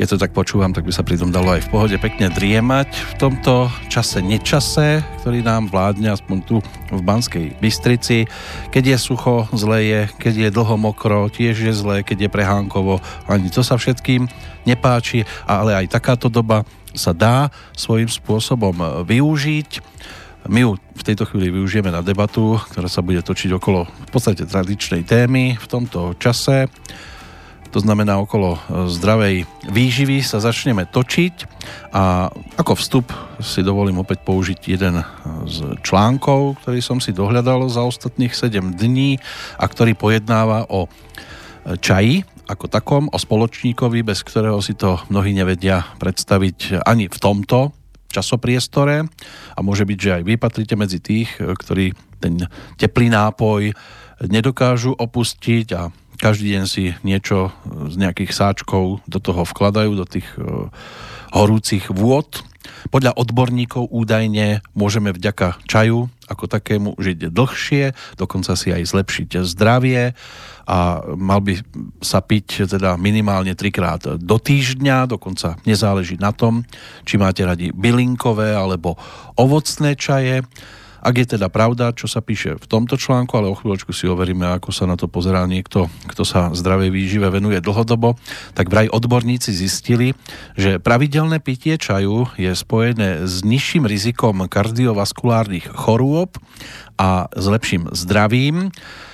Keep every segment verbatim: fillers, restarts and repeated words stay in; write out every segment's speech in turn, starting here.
Keď to tak počúvam, tak by sa pritom dalo aj v pohode pekne driemať v tomto čase nečase, ktorý nám vládne aspoň tu v Banskej Bystrici. Keď je sucho, zle je, keď je dlho mokro, tiež je zle, keď je prehánkovo, ani to sa všetkým nepáči, ale aj takáto doba sa dá svojím spôsobom využiť. My ju v tejto chvíli využijeme na debatu, ktorá sa bude točiť okolo v podstate tradičnej témy v tomto čase. To znamená, okolo zdravej výživy sa začneme točiť a ako vstup si dovolím opäť použiť jeden z článkov, ktorý som si dohľadal za ostatných sedem dní a ktorý pojednáva o čaji ako takom, o spoločníkovi, bez ktorého si to mnohí nevedia predstaviť ani v tomto časopriestore a môže byť, že aj vy patríte medzi tých, ktorí ten teplý nápoj nedokážu opustiť a každý deň si niečo z nejakých sáčkov do toho vkladajú, do tých horúcich vôd. Podľa odborníkov údajne môžeme vďaka čaju ako takému žiť dlhšie, dokonca si aj zlepšiť zdravie a mal by sa piť teda minimálne trikrát do týždňa, dokonca nezáleží na tom, či máte radi bylinkové alebo ovocné čaje. Ak je teda pravda, čo sa píše v tomto článku, ale o chvíľočku si overíme, ako sa na to pozerá niekto, kto sa zdravej výžive venuje dlhodobo, tak vraj odborníci zistili, že pravidelné pitie čaju je spojené s nižším rizikom kardiovaskulárnych chorôb a s lepším zdravím.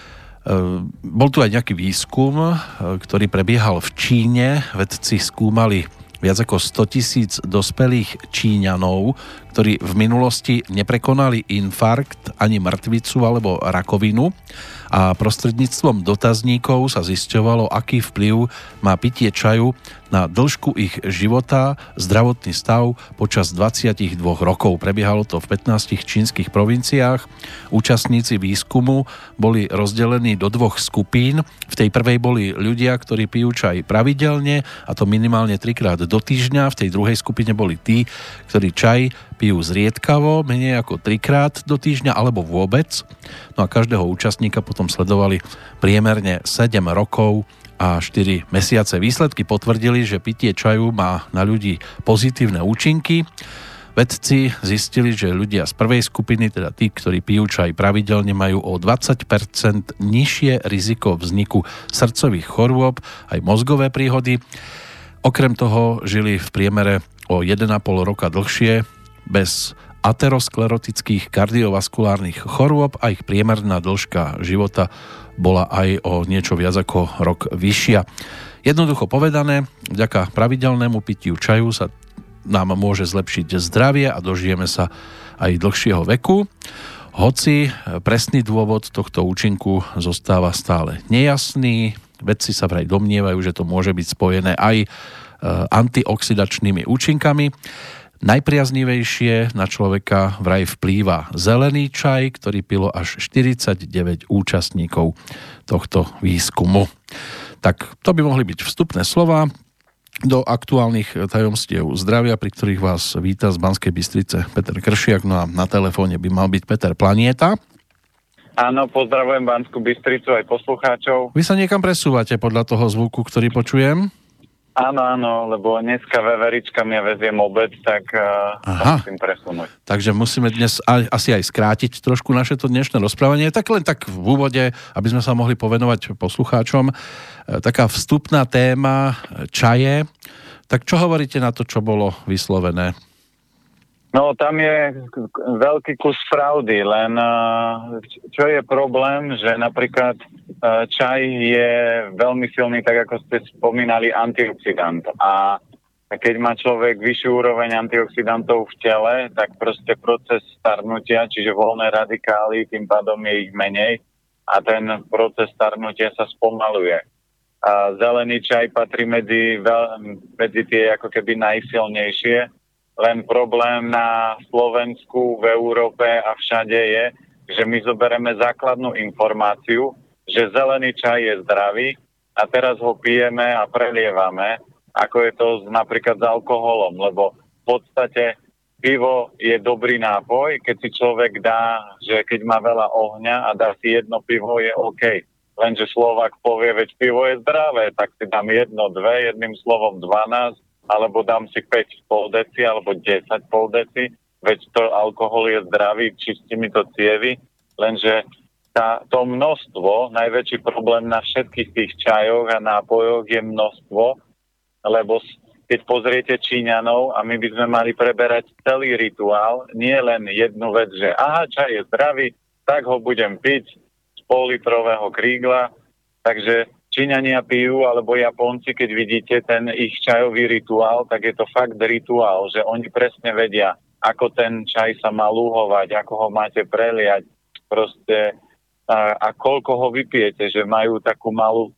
Bol tu aj nejaký výskum, ktorý prebiehal v Číne. Vedci skúmali viac ako stotisíc dospelých Číňanov, ktorí v minulosti neprekonali infarkt, ani mŕtvicu alebo rakovinu a prostredníctvom dotazníkov sa zisťovalo, aký vplyv má pitie čaju na dĺžku ich života, zdravotný stav počas dvadsaťdva rokov. Prebiehalo to v pätnástich čínskych provinciách. Účastníci výskumu boli rozdelení do dvoch skupín. V tej prvej boli ľudia, ktorí pijú čaj pravidelne, a to minimálne trikrát do týždňa. V tej druhej skupine boli tí, ktorí čaj pijú zriedkavo, menej ako trikrát do týždňa alebo vôbec. No a každého účastníka potom sledovali priemerne sedem rokov a štyri mesiace. Výsledky potvrdili, že pitie čaju má na ľudí pozitívne účinky. Vedci zistili, že ľudia z prvej skupiny, teda tí, ktorí pijú čaj pravidelne, majú o dvadsať percent nižšie riziko vzniku srdcových chorôb, aj mozgové príhody. Okrem toho žili v priemere o jeden a pol roka dlhšie bez aterosklerotických kardiovaskulárnych chorôb a ich priemerná dĺžka života bola aj o niečo viac ako rok vyššia. Jednoducho povedané, vďaka pravidelnému pitiu čaju sa nám môže zlepšiť zdravie a dožijeme sa aj dlhšieho veku. Hoci presný dôvod tohto účinku zostáva stále nejasný, vedci sa vraj domnievajú, že to môže byť spojené aj antioxidačnými účinkami. Najpriaznivejšie na človeka vraj vplýva zelený čaj, ktorý pilo až štyridsaťdeväť účastníkov tohto výskumu. Tak to by mohli byť vstupné slova do aktuálnych tajomstiev zdravia, pri ktorých vás víta z Banskej Bystrice Peter Kršiak, no a na telefóne by mal byť Peter Planieta. Áno, pozdravujem Banskú Bystricu aj poslucháčov. Vy sa niekam presúvate podľa toho zvuku, ktorý počujem? Áno, áno, lebo dneska veveričkami ja veziem obed, tak uh, musím presunúť. Takže musíme dnes aj, asi aj skrátiť trošku naše to dnešné rozprávanie. Tak len tak v úvode, aby sme sa mohli povenovať poslucháčom, taká vstupná téma čaje. Tak čo hovoríte na to, čo bolo vyslovené? No, tam je veľký kus pravdy, len čo je problém, že napríklad čaj je veľmi silný, tak ako ste spomínali, antioxidant. A keď má človek vyššiu úroveň antioxidantov v tele, tak proste proces starnutia, čiže voľné radikály, tým pádom je ich menej a ten proces starnutia sa spomaluje. A zelený čaj patrí medzi, medzi tie ako keby najsilnejšie. Len problém na Slovensku, v Európe a všade je, že my zoberieme základnú informáciu, že zelený čaj je zdravý a teraz ho pijeme a prelievame, ako je to napríklad s alkoholom, lebo v podstate pivo je dobrý nápoj, keď si človek dá, že keď má veľa ohňa a dá si jedno pivo, je OK. Lenže Slovák povie, veď pivo je zdravé, tak si dám jedno, dve, jedným slovom dvanásť, alebo dám si päť pol deci, alebo desať pol deci, veď to alkohol je zdravý, čistí mi to cievy, lenže tá, to množstvo, najväčší problém na všetkých tých čajoch a nápojoch je množstvo, lebo keď pozriete Číňanov a my by sme mali preberať celý rituál, nie len jednu vec, že aha, čaj je zdravý, tak ho budem piť z pol-litrového krígla, takže Číňania pijú, alebo Japonci, keď vidíte ten ich čajový rituál, tak je to fakt rituál, že oni presne vedia, ako ten čaj sa má lúhovať, ako ho máte preliať, proste a, a koľko ho vypijete, že majú takú malú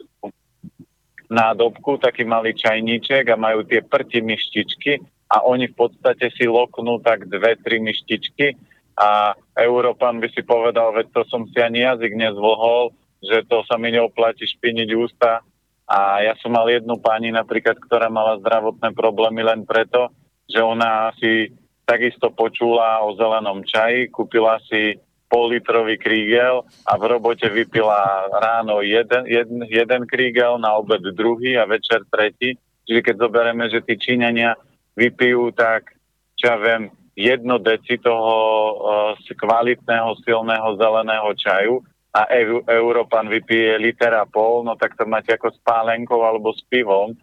nádobku, taký malý čajníček a majú tie prti myštičky a oni v podstate si loknú tak dve, tri myštičky a Európan by si povedal, veď to som si ani jazyk nezvlhol, že to sa mi neoplatí špiniť ústa. A ja som mal jednu pani napríklad, ktorá mala zdravotné problémy len preto, že ona si takisto počula o zelenom čaji, kúpila si pol-litrový krígel a v robote vypila ráno jeden, jeden, jeden krígel, na obed druhý a večer tretí. Čiže keď zoberieme, že tí Číňania vypijú tak, čo ja viem, jedno deci toho uh, kvalitného, silného zeleného čaju, a e- Európan vypije liter a pol, no tak to máte ako s pálenkou alebo s pivom.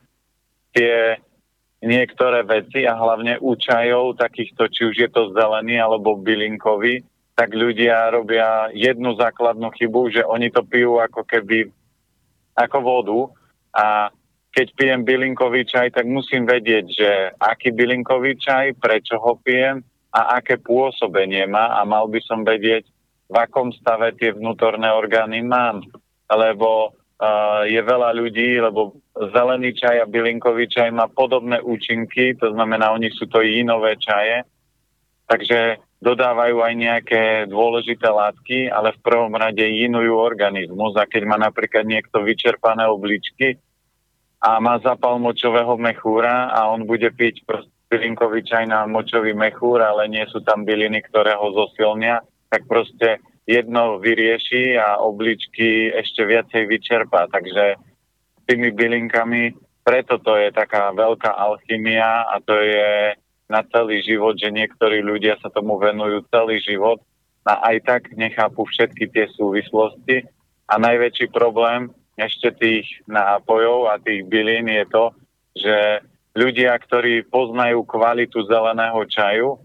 Tie niektoré veci a hlavne u čajov, takýchto, či už je to zelený alebo bylinkový, tak ľudia robia jednu základnú chybu, že oni to pijú ako keby ako vodu a keď pijem bylinkový čaj, tak musím vedieť, že aký bylinkový čaj, prečo ho pijem a aké pôsobenie má a mal by som vedieť, v akom stave tie vnútorné orgány mám. Lebo uh, je veľa ľudí, lebo zelený čaj a bylinkový čaj má podobné účinky, to znamená, oni sú to jinové čaje, takže dodávajú aj nejaké dôležité látky, ale v prvom rade jinujú organizmus. A keď má napríklad niekto vyčerpané obličky a má zápal močového mechúra a on bude piť bylinkový čaj na močový mechúr, ale nie sú tam byliny, ktoré ho zosilnia, tak proste jedno vyrieši a obličky ešte viacej vyčerpá. Takže tými bylinkami, preto to je taká veľká alchymia a to je na celý život, že niektorí ľudia sa tomu venujú celý život a aj tak nechápu všetky tie súvislosti. A najväčší problém ešte tých nápojov a tých bylín je to, že ľudia, ktorí poznajú kvalitu zeleného čaju,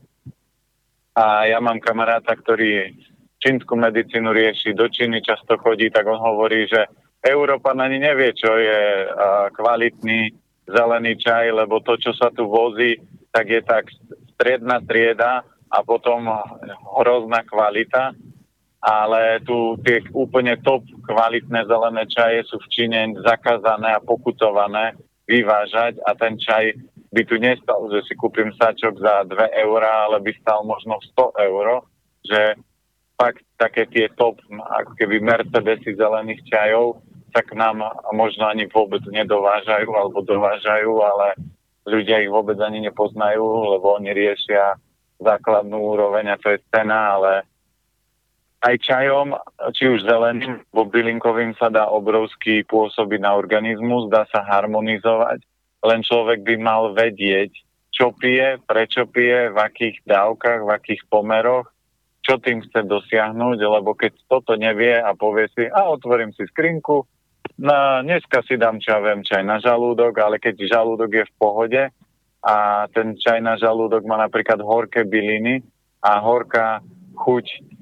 a ja mám kamaráta, ktorý čínsku medicínu rieši, do Číny často chodí, tak on hovorí, že Európan ani nevie, čo je uh, kvalitný zelený čaj, lebo to, čo sa tu vozí, tak je tak striedna trieda a potom hrozná kvalita. Ale tu tie úplne top kvalitné zelené čaje sú v Číne zakázané a pokutované vyvážať a ten čaj by tu nestal, že si kúpim sáčok za dve eurá, ale by stal možno sto eur, že fakt také tie top, ako keby Mercedesy zelených čajov, tak nám možno ani vôbec nedovážajú alebo dovážajú, ale ľudia ich vôbec ani nepoznajú, lebo oni riešia základnú úroveň a to je cena, ale aj čajom, či už zeleným, alebo bylinkovým sa dá obrovský pôsobiť na organizmus, dá sa harmonizovať, len človek by mal vedieť, čo pije, prečo pije, v akých dávkach, v akých pomeroch, čo tým chce dosiahnuť, lebo keď toto nevie a povie si, a otvorím si skrinku, na, dneska si dám, čo ja viem, čaj na žalúdok, ale keď žalúdok je v pohode a ten čaj na žalúdok má napríklad horké byliny a horká chuť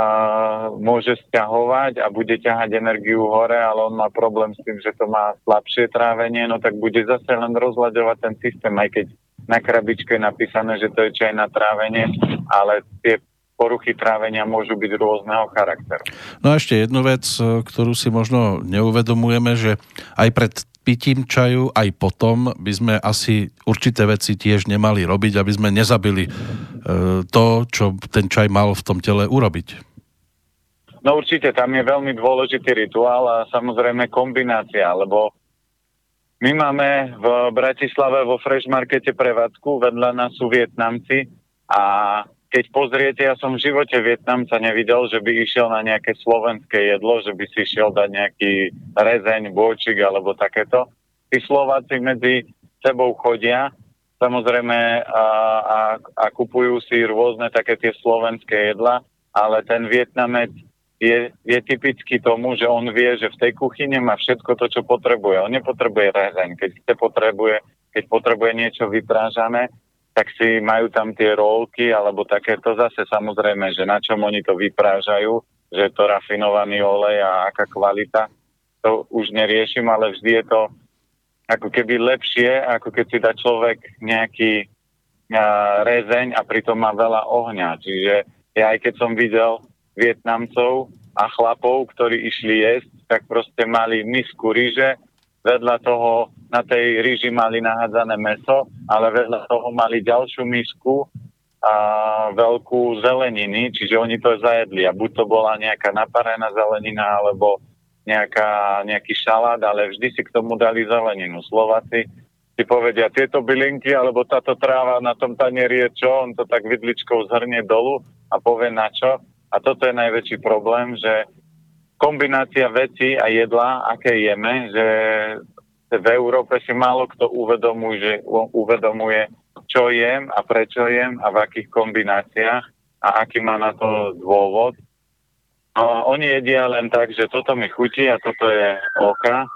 a môže sťahovať a bude ťahať energiu hore, ale on má problém s tým, že to má slabšie trávenie, no tak bude zase len rozľaďovať ten systém, aj keď na krabičke je napísané, že to je čaj na trávenie, ale tie poruchy trávenia môžu byť rôzneho charakteru. No a ešte jednu vec, ktorú si možno neuvedomujeme, že aj pred pitím čaju, aj potom by sme asi určité veci tiež nemali robiť, aby sme nezabili e, to, čo ten čaj mal v tom tele urobiť. No určite, tam je veľmi dôležitý rituál a samozrejme kombinácia, lebo my máme v Bratislave vo Fresh Markete prevádzku, vedľa nás sú Vietnamci a keď pozriete, ja som v živote Vietnamca nevidel, že by išiel na nejaké slovenské jedlo, že by si išiel dať nejaký rezeň, bôčik alebo takéto. Tí Slováci medzi sebou chodia samozrejme a, a, a kupujú si rôzne také tie slovenské jedla, ale ten Vietnamec je, je typický tomu, že on vie, že v tej kuchyni má všetko to, čo potrebuje. On nepotrebuje rezeň. Keď chce potrebuje, keď potrebuje niečo vyprážané, tak si majú tam tie rolky, alebo takéto zase samozrejme, že na čom oni to vyprážajú, že je to rafinovaný olej a aká kvalita, to už neriešim, ale vždy je to ako keby lepšie, ako keď si dá človek nejaký a, rezeň a pritom má veľa ohňa. Čiže ja aj keď som videl Vietnamcov a chlapov, ktorí išli jesť, tak proste mali misku ryže, vedľa toho na tej ryži mali nahádzané mäso, ale vedľa toho mali ďalšiu misku a veľkú zeleniny, čiže oni to zajedli. A buď to bola nejaká naparená zelenina, alebo nejaká, nejaký šalát, ale vždy si k tomu dali zeleninu. Slováci si povedia, tieto bylinky, alebo táto tráva na tom tanieri je čo, on to tak vidličkou zhrnie dolu a povie na čo. A toto je najväčší problém, že kombinácia vecí a jedla, aké jeme, že v Európe si málo kto uvedomuje, že uvedomuje, čo jem a prečo jem a v akých kombináciách a aký má na to dôvod. A oni jedia len tak, že toto mi chutí a toto je oka.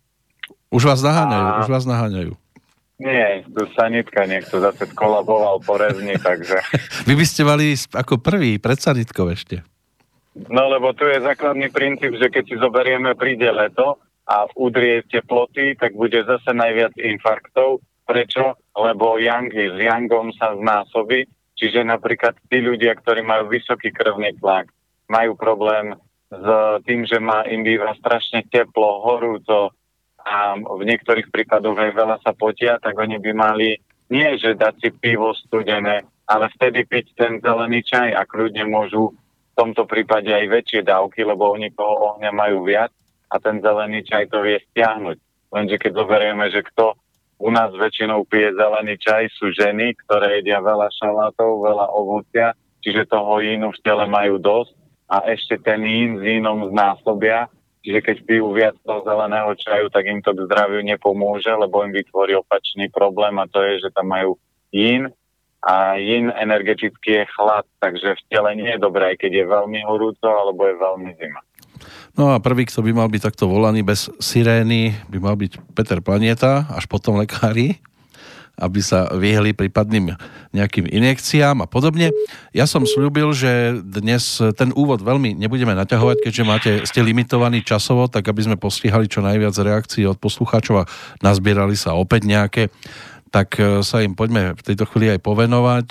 Už vás naháňajú, a... už vás naháňajú. Nie, tu sanitka niekto zase skolaboval po rezni, takže... Vy by ste mali ako prvý pred sanitkou ešte. No, lebo tu je základný princíp, že keď si zoberieme, príde leto a udrie teploty, tak bude zase najviac infarktov. Prečo? Lebo yang s yangom sa znásobí, čiže napríklad tí ľudia, ktorí majú vysoký krvný tlak, majú problém s tým, že má im býva strašne teplo, horúco a v niektorých prípadoch aj veľa sa potia, tak oni by mali nie, že dať si pivo studené, ale vtedy piť ten zelený čaj a kľudne môžu v tomto prípade aj väčšie dávky, lebo oni toho ohňa majú viac a ten zelený čaj to vie stiahnuť. Lenže keď zoberieme, že kto u nás väčšinou pije zelený čaj, sú ženy, ktoré jedia veľa šalátov, veľa ovocia, čiže toho jínu v tele majú dosť a ešte ten jín s jínom znásobia, čiže keď pijú viac toho zeleného čaju, tak im to k zdraviu nepomôže, lebo im vytvorí opačný problém a to je, že tam majú jín a jín energeticky je chlad, takže v tele nie je dobré, keď je veľmi horúco alebo je veľmi zima. No a prvý, kto by mal byť takto volaný bez sirény, by mal byť Peter Planieta, až potom lekári, aby sa vyhli prípadným nejakým injekciám a podobne. Ja som sľúbil, že dnes ten úvod veľmi nebudeme naťahovať, keďže máte, ste limitovaní časovo, tak aby sme postihali čo najviac reakcií od poslucháčov a nazbierali sa opäť nejaké, tak sa im poďme v tejto chvíli aj povenovať.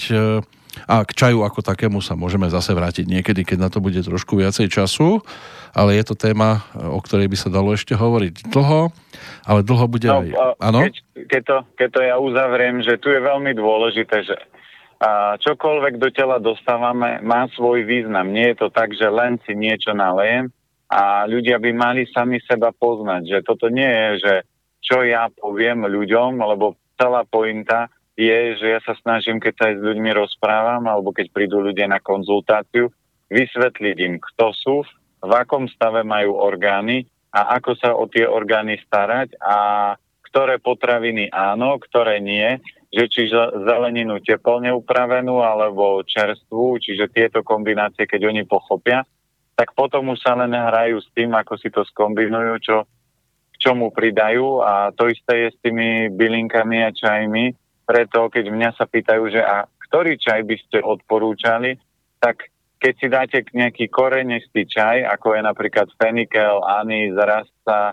A k čaju ako takému sa môžeme zase vrátiť niekedy, keď na to bude trošku viacej času, ale je to téma, o ktorej by sa dalo ešte hovoriť dlho, ale dlho bude no, aj... Áno? Keď, keď, to, keď to ja uzavriem, že tu je veľmi dôležité, že a čokoľvek do tela dostávame, má svoj význam. Nie je to tak, že len si niečo nalejem a ľudia by mali sami seba poznať, že toto nie je, že čo ja poviem ľuďom, lebo celá pointa je, že ja sa snažím, keď sa aj s ľuďmi rozprávam, alebo keď prídu ľudia na konzultáciu, vysvetliť im, kto sú, v akom stave majú orgány a ako sa o tie orgány starať a ktoré potraviny áno, ktoré nie, že či zeleninu teplne upravenú alebo čerstvú, čiže tieto kombinácie, keď oni pochopia, tak potom už sa len hrajú s tým, ako si to skombinujú, čo, k čomu pridajú a to isté je s tými bylinkami a čajmi. Preto, keď mňa sa pýtajú, že a ktorý čaj by ste odporúčali, tak keď si dáte nejaký korenistý čaj, ako je napríklad fenikel, anís, rasta,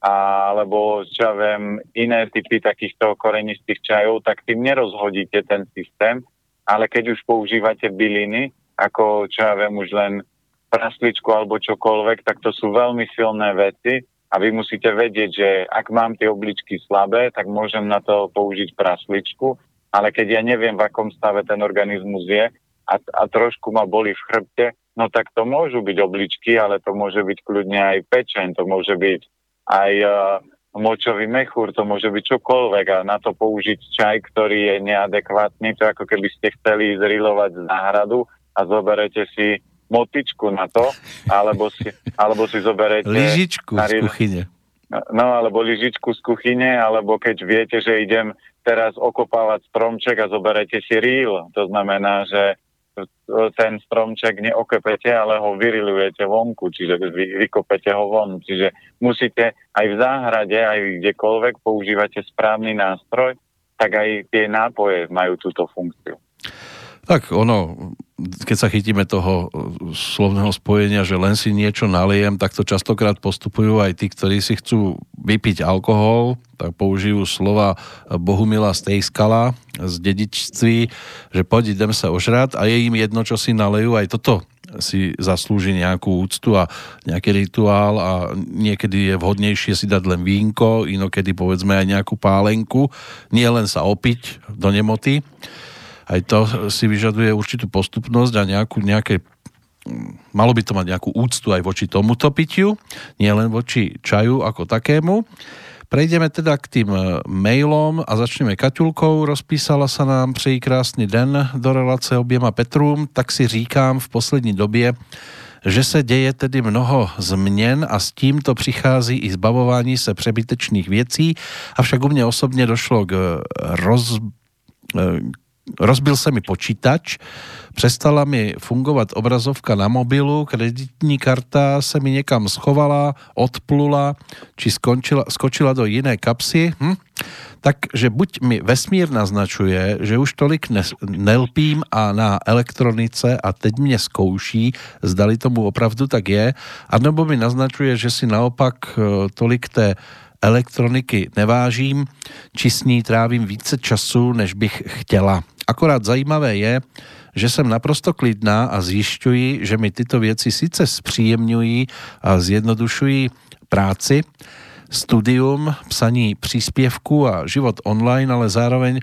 alebo čo ja viem, iné typy takýchto korenistých čajov, tak tým nerozhodíte ten systém, ale keď už používate byliny, ako čo ja viem, už len prasličku alebo čokoľvek, tak to sú veľmi silné veci. A vy musíte vedieť, že ak mám tie obličky slabé, tak môžem na to použiť prasličku, ale keď ja neviem, v akom stave ten organizmus je a, a trošku ma boli v chrbte, no tak to môžu byť obličky, ale to môže byť kľudne aj pečeň, to môže byť aj uh, močový mechúr, to môže byť čokoľvek a na to použiť čaj, ktorý je neadekvátny, to ako keby ste chceli zrilovať z náhradu a zoberete si motičku na to, alebo si, alebo si zoberete... Lyžičku z kuchyne. No, alebo lyžičku z kuchyne, alebo keď viete, že idem teraz okopávať stromček a zoberete si rýl. To znamená, že ten stromček neokopete, ale ho vyrilujete vonku, čiže vy, vykopete ho von. Čiže musíte aj v záhrade, aj kdekoľvek používate správny nástroj, tak aj tie nápoje majú túto funkciu. Tak ono, keď sa chytíme toho slovného spojenia, že len si niečo nalijem, tak to častokrát postupujú aj tí, ktorí si chcú vypiť alkohol, tak použijú slova Bohumila Stejskala z dedičství, že poď, idem sa ožrať, a je im jedno, čo si nalejú, aj toto si zaslúži nejakú úctu a nejaký rituál, a niekedy je vhodnejšie si dať len vínko, inokedy povedzme aj nejakú pálenku, nie len sa opiť do nemoty. Aj to si vyžaduje určitú postupnosť a nejakú, nejaké, malo by to mať nejakú úctu aj voči tomuto pitiu, nie len voči čaju ako takému. Prejdeme teda k tým mailom a začneme Kaťulkou. Rozpísala sa nám: přeji krásny den do relace oběma Petrům, tak si říkám v poslední době, že se děje tedy mnoho změn a s tímto přichází i zbavování se přebytečných věcí, avšak u mě osobně došlo k roz... Rozbil se mi počítač, přestala mi fungovat obrazovka na mobilu, kreditní karta se mi někam schovala, odplula, či skončila, skočila do jiné kapsy. Hm? Takže buď mi vesmír naznačuje, že už tolik ne, nelpím a na elektronice a teď mě zkouší, zdali tomu opravdu tak je, anebo mi naznačuje, že si naopak tolik té elektroniky nevážím, či s ní trávím více času, než bych chtěla. Akorát zajímavé je, že jsem naprosto klidná a zjišťuji, že mi tyto věci sice zpříjemňují a zjednodušují práci, studium, psaní příspěvků a život online, ale zároveň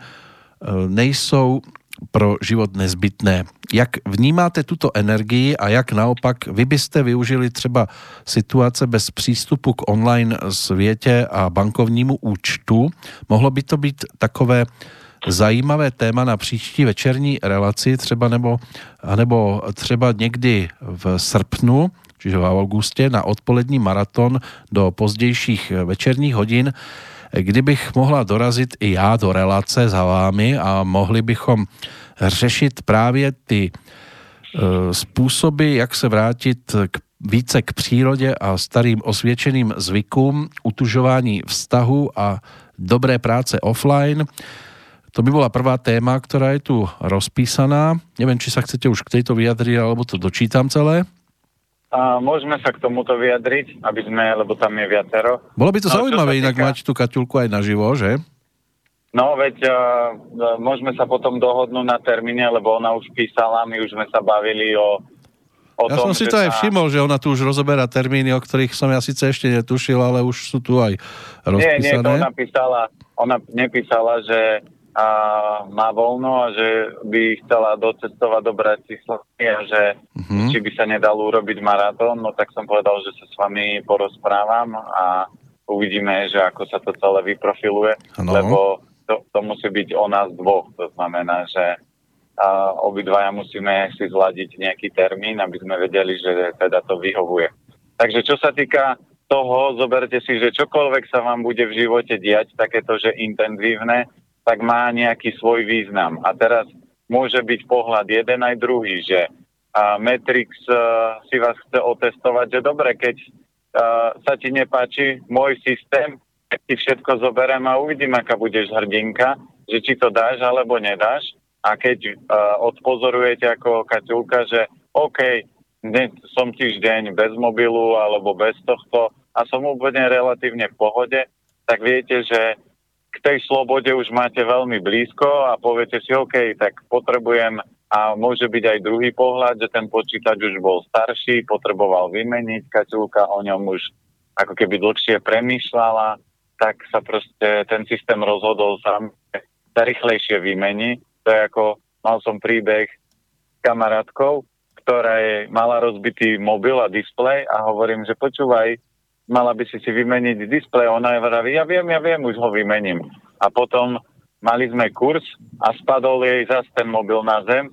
nejsou pro život nezbytné. Jak vnímáte tuto energii a jak naopak vy byste využili třeba situace bez přístupu k online světě a bankovnímu účtu? Mohlo by to být takové zajímavé téma na příští večerní relaci, třeba nebo, nebo třeba někdy v srpnu, čiže v augustě, na odpolední maraton do pozdějších večerních hodin, kdybych mohla dorazit i já do relace za vámi a mohli bychom řešit právě ty e, způsoby, jak se vrátit k, více k přírodě a starým osvědčeným zvykům, utužování vztahu a dobré práce offline. To by bola prvá téma, ktorá je tu rozpísaná. Neviem, či sa chcete už k tejto vyjadriť, alebo to dočítam celé. A môžeme sa k tomuto vyjadriť, aby sme, lebo tam je viacero. Bolo by to no, zaujímavé inak týka... mať tú Kaťulku aj naživo, že? No, veď uh, môžeme sa potom dohodnúť na termíne, lebo ona už písala, my už sme sa bavili o, o ja tom, som si to aj sa... všimol, že ona tu už rozoberá termíny, o ktorých som ja síce ešte netušil, ale už sú tu aj rozpísané. Nie, nie, to ona písala, ona nepísala, že a má voľno a že by chcela docestovať do Bratislavy a že uh-huh. či by sa nedalo urobiť maratón, no tak som povedal, že sa s vami porozprávam a uvidíme, že ako sa to celé vyprofiluje, ano. Lebo to, to musí byť o nás dvoch, to znamená, že a, obidvaja musíme si zladiť nejaký termín, aby sme vedeli, že teda to vyhovuje. Takže čo sa týka toho, zoberte si, že čokoľvek sa vám bude v živote diať, takéto, že intenzívne, tak má nejaký svoj význam. A teraz môže byť pohľad jeden aj druhý, že a Matrix uh, si vás chce otestovať, že dobre, keď uh, sa ti nepáči môj systém, tak ti všetko zoberiem a uvidím, aká budeš hrdinka, že či to dáš alebo nedáš. A keď uh, odpozorujete ako Kaťulka, že OK, dnes som týždeň bez mobilu alebo bez tohto a som úplne relatívne v pohode, tak viete, že k tej slobode už máte veľmi blízko a poviete si, OK, tak potrebujem, a môže byť aj druhý pohľad, že ten počítač už bol starší, potreboval vymeniť, Kaťulka o ňom už ako keby dlhšie premýšľala, tak sa proste ten systém rozhodol sám, sa rýchlejšie vymení. To je ako, mal som príbeh s kamarátkou, ktorá je, mala rozbitý mobil a displej a hovorím, že počúvaj, mala by si si vymeniť displej, ona je vraví, ja viem, ja viem, už ho vymením. A potom mali sme kurz a spadol jej zase ten mobil na zem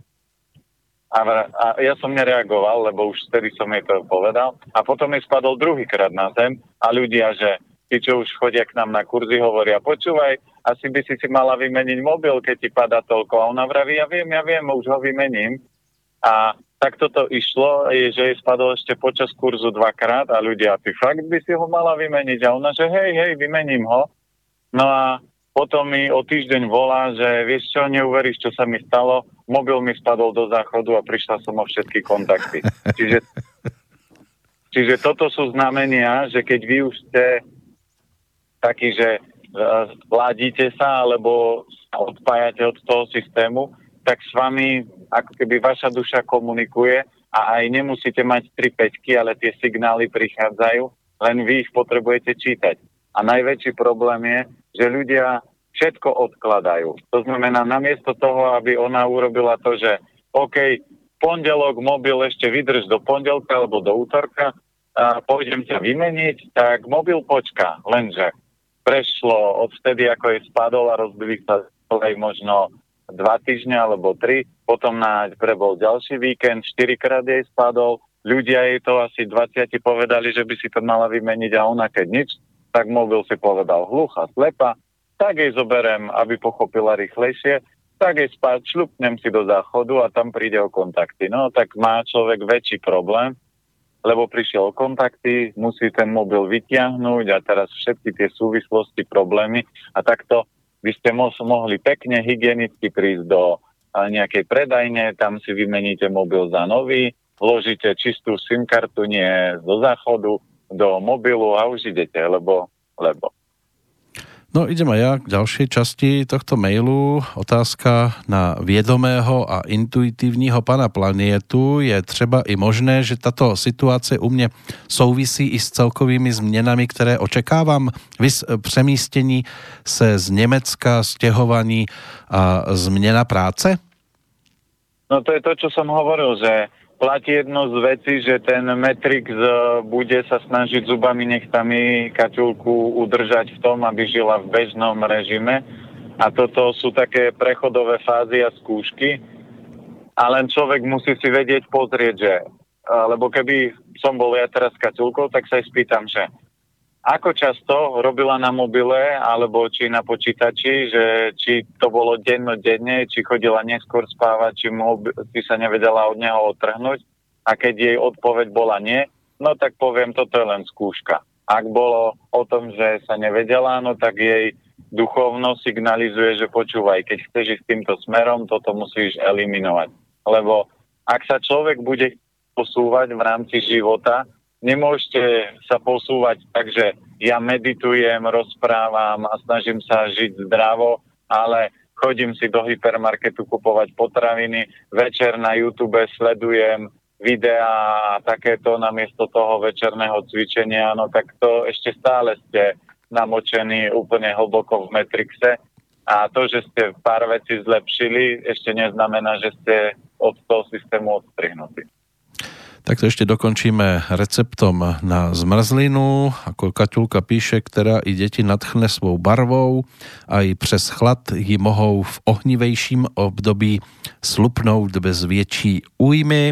a, vra- a ja som nereagoval, lebo už vtedy som jej to povedal. A potom jej spadol druhýkrát na zem a ľudia, že tí, čo už chodia k nám na kurzy, hovoria, počúvaj, asi by si si mala vymeniť mobil, keď ti padá toľko. A ona vraví, ja viem, ja viem, už ho vymením. A tak toto išlo, je, že jej spadol ešte počas kurzu dvakrát a ľudia, ty fakt by si ho mala vymeniť? A ona, že hej, hej, vymením ho. No a potom mi o týždeň volá, že vieš čo, neuveríš, čo sa mi stalo, mobil mi spadol do záchodu a prišla som o všetky kontakty. Čiže, čiže toto sú znamenia, že keď vy už ste takí, že ladíte sa alebo sa odpájate od toho systému, tak s vami ako keby vaša duša komunikuje a aj nemusíte mať tri päťky, ale tie signály prichádzajú, len vy ich potrebujete čítať. A najväčší problém je, že ľudia všetko odkladajú. To znamená, namiesto toho, aby ona urobila to, že OK, pondelok, mobil ešte vydrž do pondelka alebo do útorka, a pôjdem ťa vymeniť, tak mobil počká. Lenže prešlo od vtedy, ako jej spadol a rozbili sa možno dva týždne alebo tri, potom na prebol ďalší víkend, štyrikrát jej spadol, ľudia jej to asi dvadsať povedali, že by si to mala vymeniť a ona keď nič, tak mobil si povedal hlucha, slepa, tak jej zoberiem, aby pochopila rýchlejšie, tak jej spať, šľupnem si do záchodu a tam príde o kontakty. No tak má človek väčší problém, lebo prišiel o kontakty, musí ten mobil vytiahnuť a teraz všetky tie súvislosti, problémy a takto by ste mohli pekne hygienicky prísť do nejakej predajne, tam si vymeníte mobil za nový, vložíte čistú SIM-kartu, nie zo záchodu, do mobilu a už idete, lebo, lebo. No idem aj ja k ďalšej časti tohto mailu. Otázka na viedomého a intuitívneho pana planétu. Je třeba i možné, že tato situace u mě souvisí i s celkovými změnami, které očekávám? Vys přemístění se z Německa, stěhovaní a změna práce? No to je to, čo som hovoril, že platí jedno z vecí, že ten Matrix bude sa snažiť zubami nechtami Kaťulku udržať v tom, aby žila v bežnom režime. A toto sú také prechodové fázy a skúšky. A len človek musí si vedieť pozrieť, že... Lebo keby som bol ja teraz s Kaťulkou, tak sa aj spýtam, že ako často robila na mobile alebo či na počítači, že či to bolo dennodenne, či chodila neskôr spávať, či, mobil, či sa nevedela od neho odtrhnúť. A keď jej odpoveď bola nie, no tak poviem, toto je len skúška. Ak bolo o tom, že sa nevedela, no tak jej duchovno signalizuje, že počúvaj, keď chceš ísť týmto smerom, toto musíš eliminovať. Lebo ak sa človek bude posúvať v rámci života, nemôžete sa posúvať tak, že ja meditujem, rozprávam a snažím sa žiť zdravo, ale chodím si do hypermarketu kupovať potraviny, večer na YouTube sledujem videá a takéto namiesto toho večerného cvičenia, no tak to ešte stále ste namočení úplne hlboko v Matrixe a to, že ste pár vecí zlepšili, ešte neznamená, že ste od toho systému odstrihnutí. Tak to ešte dokončíme receptom na zmrzlinu. Ako Kaťulka píše, která i děti nadchne svou barvou a i přes chlad ji mohou v ohnivejším období slupnout bez větší újmy.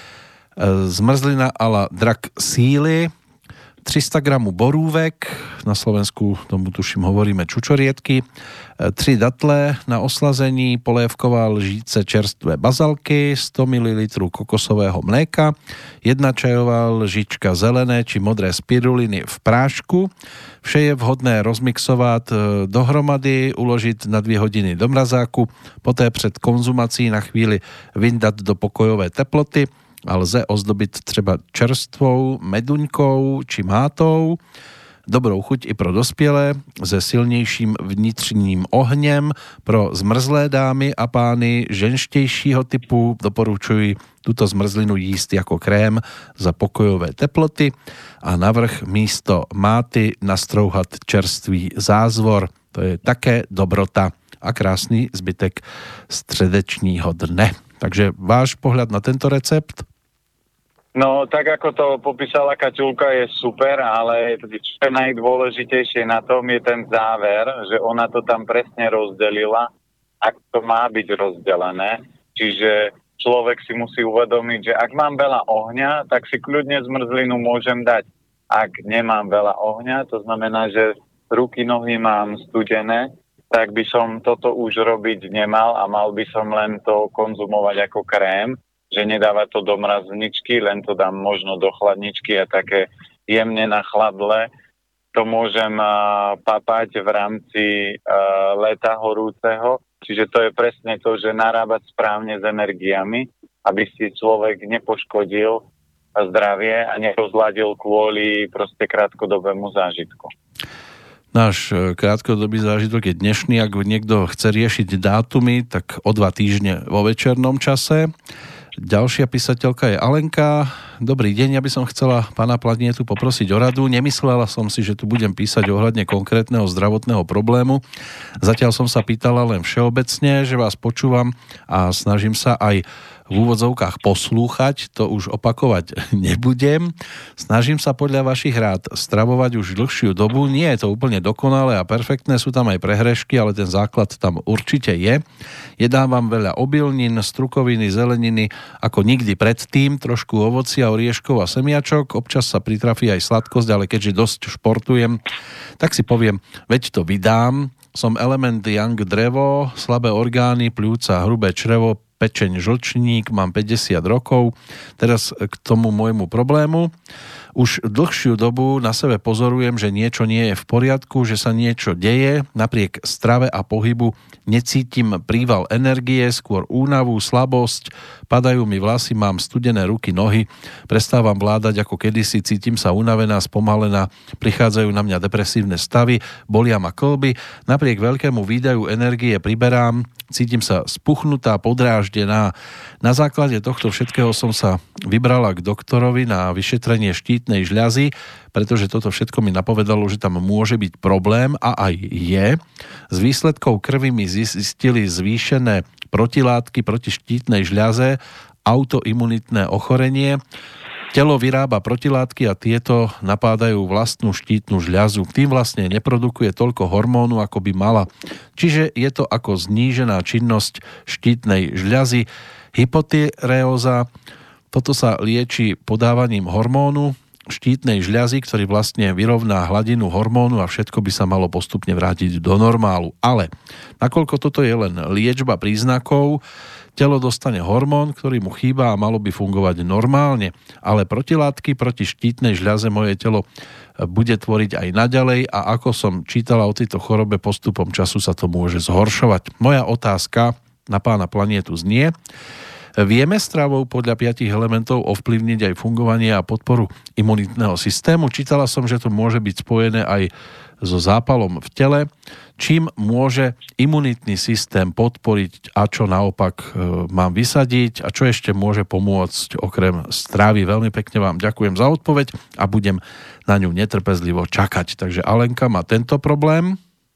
Zmrzlina a la drak síly, tři sta gramů borůvek, na Slovensku tomu tuším hovoríme čučoriedky, tři datle na oslazení, polévková lžíce čerstvé bazalky, sto mililitrů kokosového mléka, jedna čajová lžička zelené či modré spiruliny v prášku. Vše je vhodné rozmixovat dohromady, uložit na dvě hodiny do mrazáku, poté před konzumací na chvíli vyndat do pokojové teploty a lze ozdobit třeba čerstvou meduňkou či mátou. Dobrou chuť i pro dospělé se silnějším vnitřním ohněm. Pro zmrzlé dámy a pány ženštějšího typu doporučuji tuto zmrzlinu jíst jako krém za pokojové teploty a navrch místo máty nastrouhat čerstvý zázvor. To je také dobrota a krásný zbytek středečního dne. Takže váš pohľad na tento recept? No, tak ako to popísala Kaťulka, je super, ale čo je najdôležitejšie na tom je ten záver, že ona to tam presne rozdelila, ak to má byť rozdelené. Čiže človek si musí uvedomiť, že ak mám veľa ohňa, tak si kľudne zmrzlinu môžem dať. ak nemám veľa ohňa, to znamená, že ruky, nohy mám studené, tak by som toto už robiť nemal a mal by som len to konzumovať ako krém, že nedávať to do mrazničky, len to dám možno do chladničky a také jemne na chladle. To môžem uh, papať v rámci uh, leta horúceho. Čiže to je presne to, že narábať správne s energiami, aby si človek nepoškodil zdravie a nepozladil kvôli proste krátkodobému zážitku. Náš krátkodobý zážitok je dnešný. Ak niekto chce riešiť dátumy, tak o dva týždne vo večernom čase. Ďalšia písateľka je Alenka. Dobrý deň, ja by som chcela pána Planietu poprosiť o radu. Nemyslela som si, že tu budem písať ohľadne konkrétneho zdravotného problému. Zatiaľ som sa pýtala len všeobecne, že vás počúvam a snažím sa aj v úvodzovkách poslúchať, to už opakovať nebudem. Snažím sa podľa vašich rád stravovať už dlhšiu dobu. Nie je to úplne dokonalé a perfektné, sú tam aj prehrešky, ale ten základ tam určite je. Jedávam veľa obilnín, strukoviny, zeleniny, ako nikdy predtým, trošku ovocia, orieškov a semiačok. Občas sa pritrafí aj sladkosť, ale keďže dosť športujem, tak si poviem, veď to vydám. Som element Young drevo, slabé orgány, pľúca, hrubé črevo, pečeň, žlčník, mám päťdesiat rokov. Teraz k tomu môjmu problému. Už dlhšiu dobu na sebe pozorujem, že niečo nie je v poriadku, že sa niečo deje. Napriek strave a pohybu necítim príval energie, skôr únavu, slabosť, padajú mi vlasy, mám studené ruky, nohy, prestávam vládať ako kedysi, cítim sa unavená, spomalená, prichádzajú na mňa depresívne stavy, bolia ma kĺby. Napriek veľkému výdaju energie priberám, cítim sa spuchnutá, podráždená. Na základe tohto všetkého som sa vybrala k doktorovi na vyšetrenie štítnej žľazy, pretože toto všetko mi napovedalo, že tam môže byť problém a aj je. Z výsledkov krvi mi zistili zvýšené protilátky proti štítnej žľaze, autoimunitné ochorenie. Telo vyrába protilátky a tieto napádajú vlastnú štítnu žľazu. Tým vlastne neprodukuje toľko hormónu, ako by mala. Čiže je to ako znížená činnosť štítnej žľazy. Hypotyreóza, toto sa lieči podávaním hormónu štítnej žľazy, ktorý vlastne vyrovná hladinu hormónu a všetko by sa malo postupne vrátiť do normálu. Ale nakoľko toto je len liečba príznakov, telo dostane hormón, ktorý mu chýba a malo by fungovať normálne. Ale protilátky proti štítnej žľaze moje telo bude tvoriť aj naďalej a ako som čítala o tejto chorobe, postupom času sa to môže zhoršovať. Moja otázka na pána Planietu znie: vieme stravou podľa piatich elementov ovplyvniť aj fungovanie a podporu imunitného systému? Čítala som, že to môže byť spojené aj so zápalom v tele. Čím môže imunitný systém podporiť a čo naopak e, mám vysadiť a čo ešte môže pomôcť okrem stravy? Veľmi pekne vám ďakujem za odpoveď a budem na ňu netrpezlivo čakať. Takže Alenka má tento problém.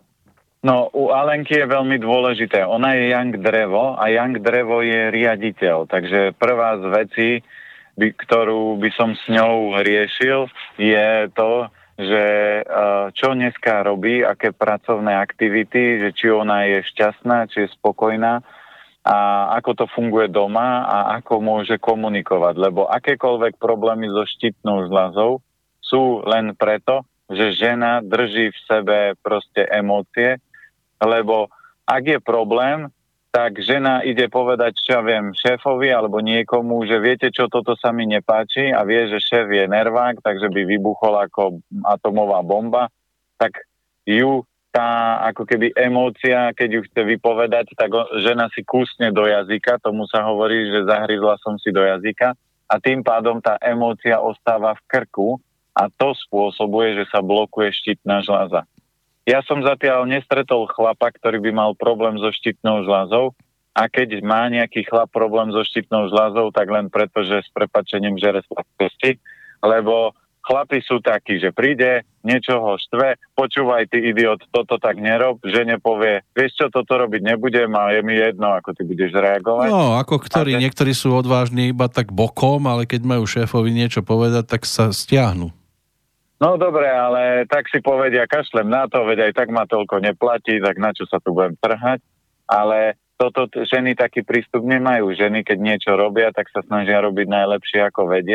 No, u Alenky je veľmi dôležité. Ona je Young drevo a Young drevo je riaditeľ. Takže prvá z vecí, by, ktorú by som s ňou riešil, je to, že čo dneska robí, aké pracovné aktivity, že či ona je šťastná, či je spokojná a ako to funguje doma a ako môže komunikovať. Lebo akékoľvek problémy so štítnou žľazou sú len preto, že žena drží v sebe proste emócie, lebo ak je problém, tak žena ide povedať, čo ja viem, šéfovi alebo niekomu, že viete čo, toto sa mi nepáči a vie, že šéf je nervák, takže by vybuchol ako atomová bomba, tak ju tá ako keby emócia, keď ju chce vypovedať, tak žena si kúsne do jazyka, tomu sa hovorí, že zahryzla som si do jazyka a tým pádom tá emócia ostáva v krku a to spôsobuje, že sa blokuje štítna žľaza. Ja som zatiaľ nestretol chlapa, ktorý by mal problém so štítnou žľazou a keď má nejaký chlap problém so štítnou žľazou, tak len preto, že s prepáčením žere sladkosti, lebo chlapi sú takí, že príde, niečo ho štve, počúvaj ty idiot, toto tak nerob, žene povie, vieš čo, toto robiť nebudem a je mi jedno, ako ty budeš reagovať. No, ako ktorí, že... niektorí sú odvážni iba tak bokom, ale keď majú šéfovi niečo povedať, tak sa stiahnu. No dobre, ale tak si povedia, kašlem na to, veď aj tak ma toľko neplatí, tak na čo sa tu budem trhať. Ale toto ženy taký prístup nemajú. Ženy, keď niečo robia, tak sa snažia robiť najlepšie, ako vedia. A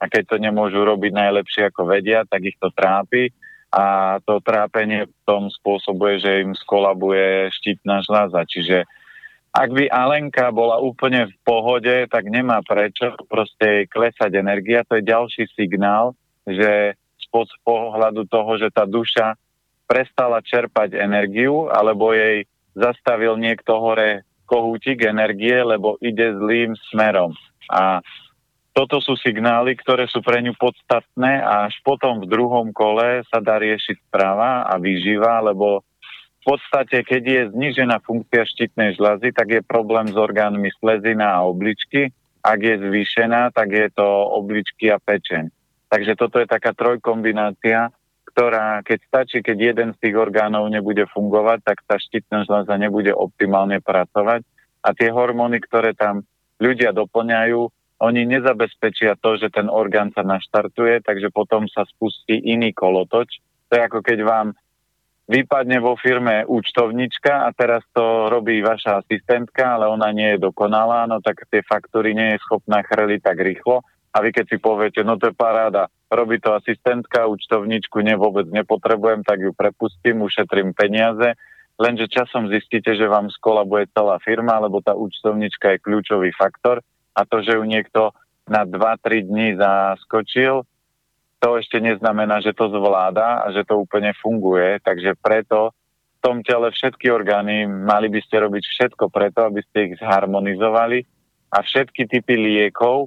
a keď to nemôžu robiť najlepšie ako vedia, tak ich to trápi a to trápenie potom spôsobuje, že im skolabuje štítna žľaza. Čiže ak by Alenka bola úplne v pohode, tak nemá prečo proste klesať energia. To je ďalší signál, že z pohľadu toho, že tá duša prestala čerpať energiu, alebo jej zastavil niekto hore kohútik energie, lebo ide zlým smerom. A toto sú signály, ktoré sú pre ňu podstatné a až potom v druhom kole sa dá riešiť správa a výživa, lebo v podstate, keď je znížená funkcia štítnej žľazy, tak je problém s orgánmi slezina a obličky. Ak je zvýšená, tak je to obličky a pečeň. Takže toto je taká trojkombinácia, ktorá, keď stačí, keď jeden z tých orgánov nebude fungovať, tak tá štítna žľaza nebude optimálne pracovať. A tie hormóny, ktoré tam ľudia doplňajú, oni nezabezpečia to, že ten orgán sa naštartuje, takže potom sa spustí iný kolotoč. To je ako keď vám vypadne vo firme účtovnička a teraz to robí vaša asistentka, ale ona nie je dokonalá, no tak tie faktúry nie je schopná chrliť tak rýchlo. A vy keď si poviete, no to je paráda, robí to asistentka, účtovničku ne, vôbec nepotrebujem, tak ju prepustím, ušetrím peniaze, lenže časom zistíte, že vám skolabuje celá firma, lebo tá účtovnička je kľúčový faktor a to, že ju niekto na dva tri dní zaskočil, to ešte neznamená, že to zvláda a že to úplne funguje, takže preto v tom tele všetky orgány mali by ste robiť všetko preto, aby ste ich zharmonizovali a všetky typy liekov,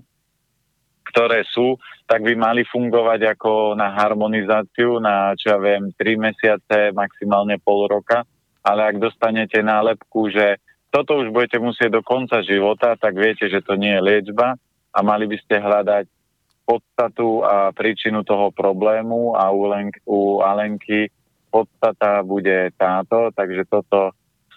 ktoré sú, tak by mali fungovať ako na harmonizáciu na, čo ja viem, tri mesiace, maximálne pol roka, ale ak dostanete nálepku, že toto už budete musieť do konca života, tak viete, že to nie je liečba a mali by ste hľadať podstatu a príčinu toho problému a u, Lenk- u Alenky podstata bude táto, takže toto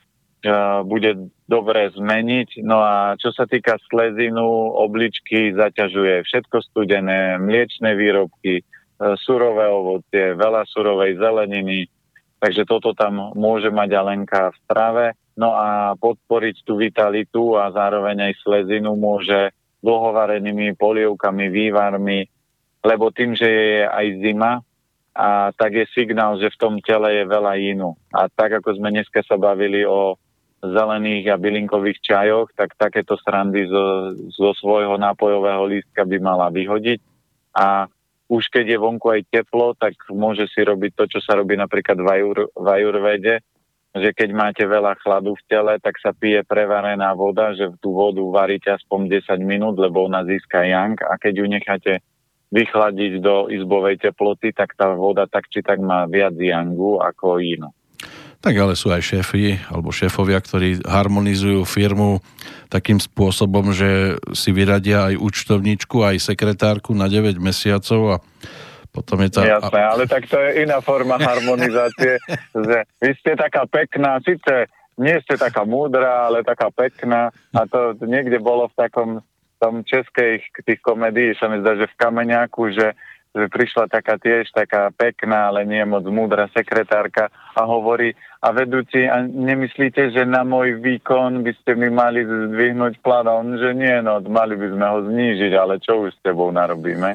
uh, bude dobre zmeniť. No a čo sa týka slezinu, obličky zaťažuje všetko studené, mliečne výrobky, surové ovocie, veľa surovej zeleniny, takže toto tam môže mať Alenka v strave. No a podporiť tú vitalitu a zároveň aj slezinu môže dlhovarenými polievkami, vývarmi, lebo tým, že je aj zima, a tak je signál, že v tom tele je veľa inu. A tak, ako sme dneska sa bavili o zelených a bylinkových čajoch, tak takéto srandy zo, zo svojho nápojového lístka by mala vyhodiť. A už keď je vonku aj teplo, tak môže si robiť to, čo sa robí napríklad v, ajur, v ajurvede, že keď máte veľa chladu v tele, tak sa pije prevarená voda, že tú vodu varíte aspoň desať minút, lebo ona získa yang a keď ju necháte vychladiť do izbovej teploty, tak tá voda tak či tak má viac yangu ako ino. Tak ale sú aj šéfy alebo šéfovia, ktorí harmonizujú firmu takým spôsobom, že si vyradia aj účtovníčku, aj sekretárku na deväť mesiacov a potom je tá... Jasné, ale tak to je iná forma harmonizácie, že vy ste taká pekná, síce nie ste taká múdra, ale taká pekná a to niekde bolo v takom tom českej tých komédií, sa mi zdá, že v Kameňáku, že že prišla taká tiež taká pekná, ale nie moc múdra sekretárka a hovorí, a vedúci, a nemyslíte, že na môj výkon by ste mi mali zdvihnúť plat? A on, že nie, no, mali by sme ho znížiť, ale čo už s tebou narobíme?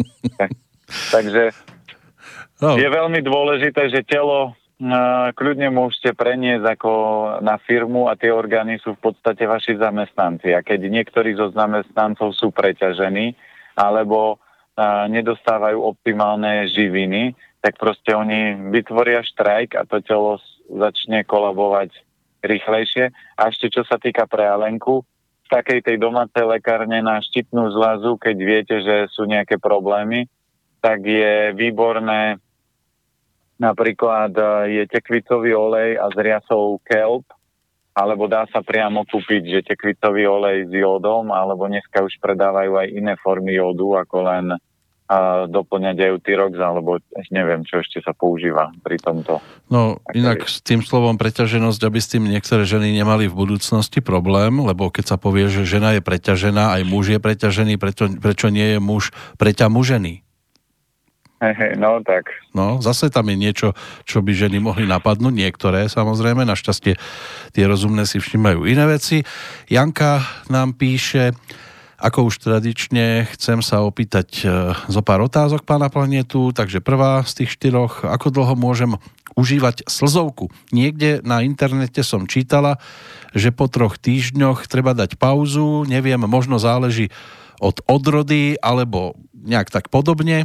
Takže oh. je veľmi dôležité, že telo uh, kľudne môžete preniesť ako na firmu a tie orgány sú v podstate vaši zamestnanci. A keď niektorí zo zamestnancov sú preťažení, alebo a nedostávajú optimálne živiny, tak proste oni vytvoria štrajk a to telo začne kolabovať rýchlejšie. A ešte čo sa týka pre Alenku, v takej tej domácej lekárne na štítnu žľazu, keď viete, že sú nejaké problémy, tak je výborné, napríklad je tekvicový olej a z riasou kelp, alebo dá sa priamo kúpiť, že tekvicový olej s jódom, alebo dneska už predávajú aj iné formy jódu, ako len a doplňať eutyrox, alebo neviem, čo ešte sa používa pri tomto. No, inak s tým slovom preťaženosť, aby s tým niektoré ženy nemali v budúcnosti problém, lebo keď sa povie, že žena je preťažená, aj muž je preťažený, prečo, prečo nie je muž preťamužený? Hej, no tak. No, zase tam je niečo, čo by ženy mohli napadnúť, niektoré samozrejme, našťastie tie rozumné si všímajú iné veci. Janka nám píše: Ako už tradične chcem sa opýtať zo pár otázok pána Planetu, takže prvá z tých štyroch, ako dlho môžem užívať slzovku? Niekde na internete som čítala, že po troch týždňoch treba dať pauzu, neviem, možno záleží od odrody, alebo nejak tak podobne.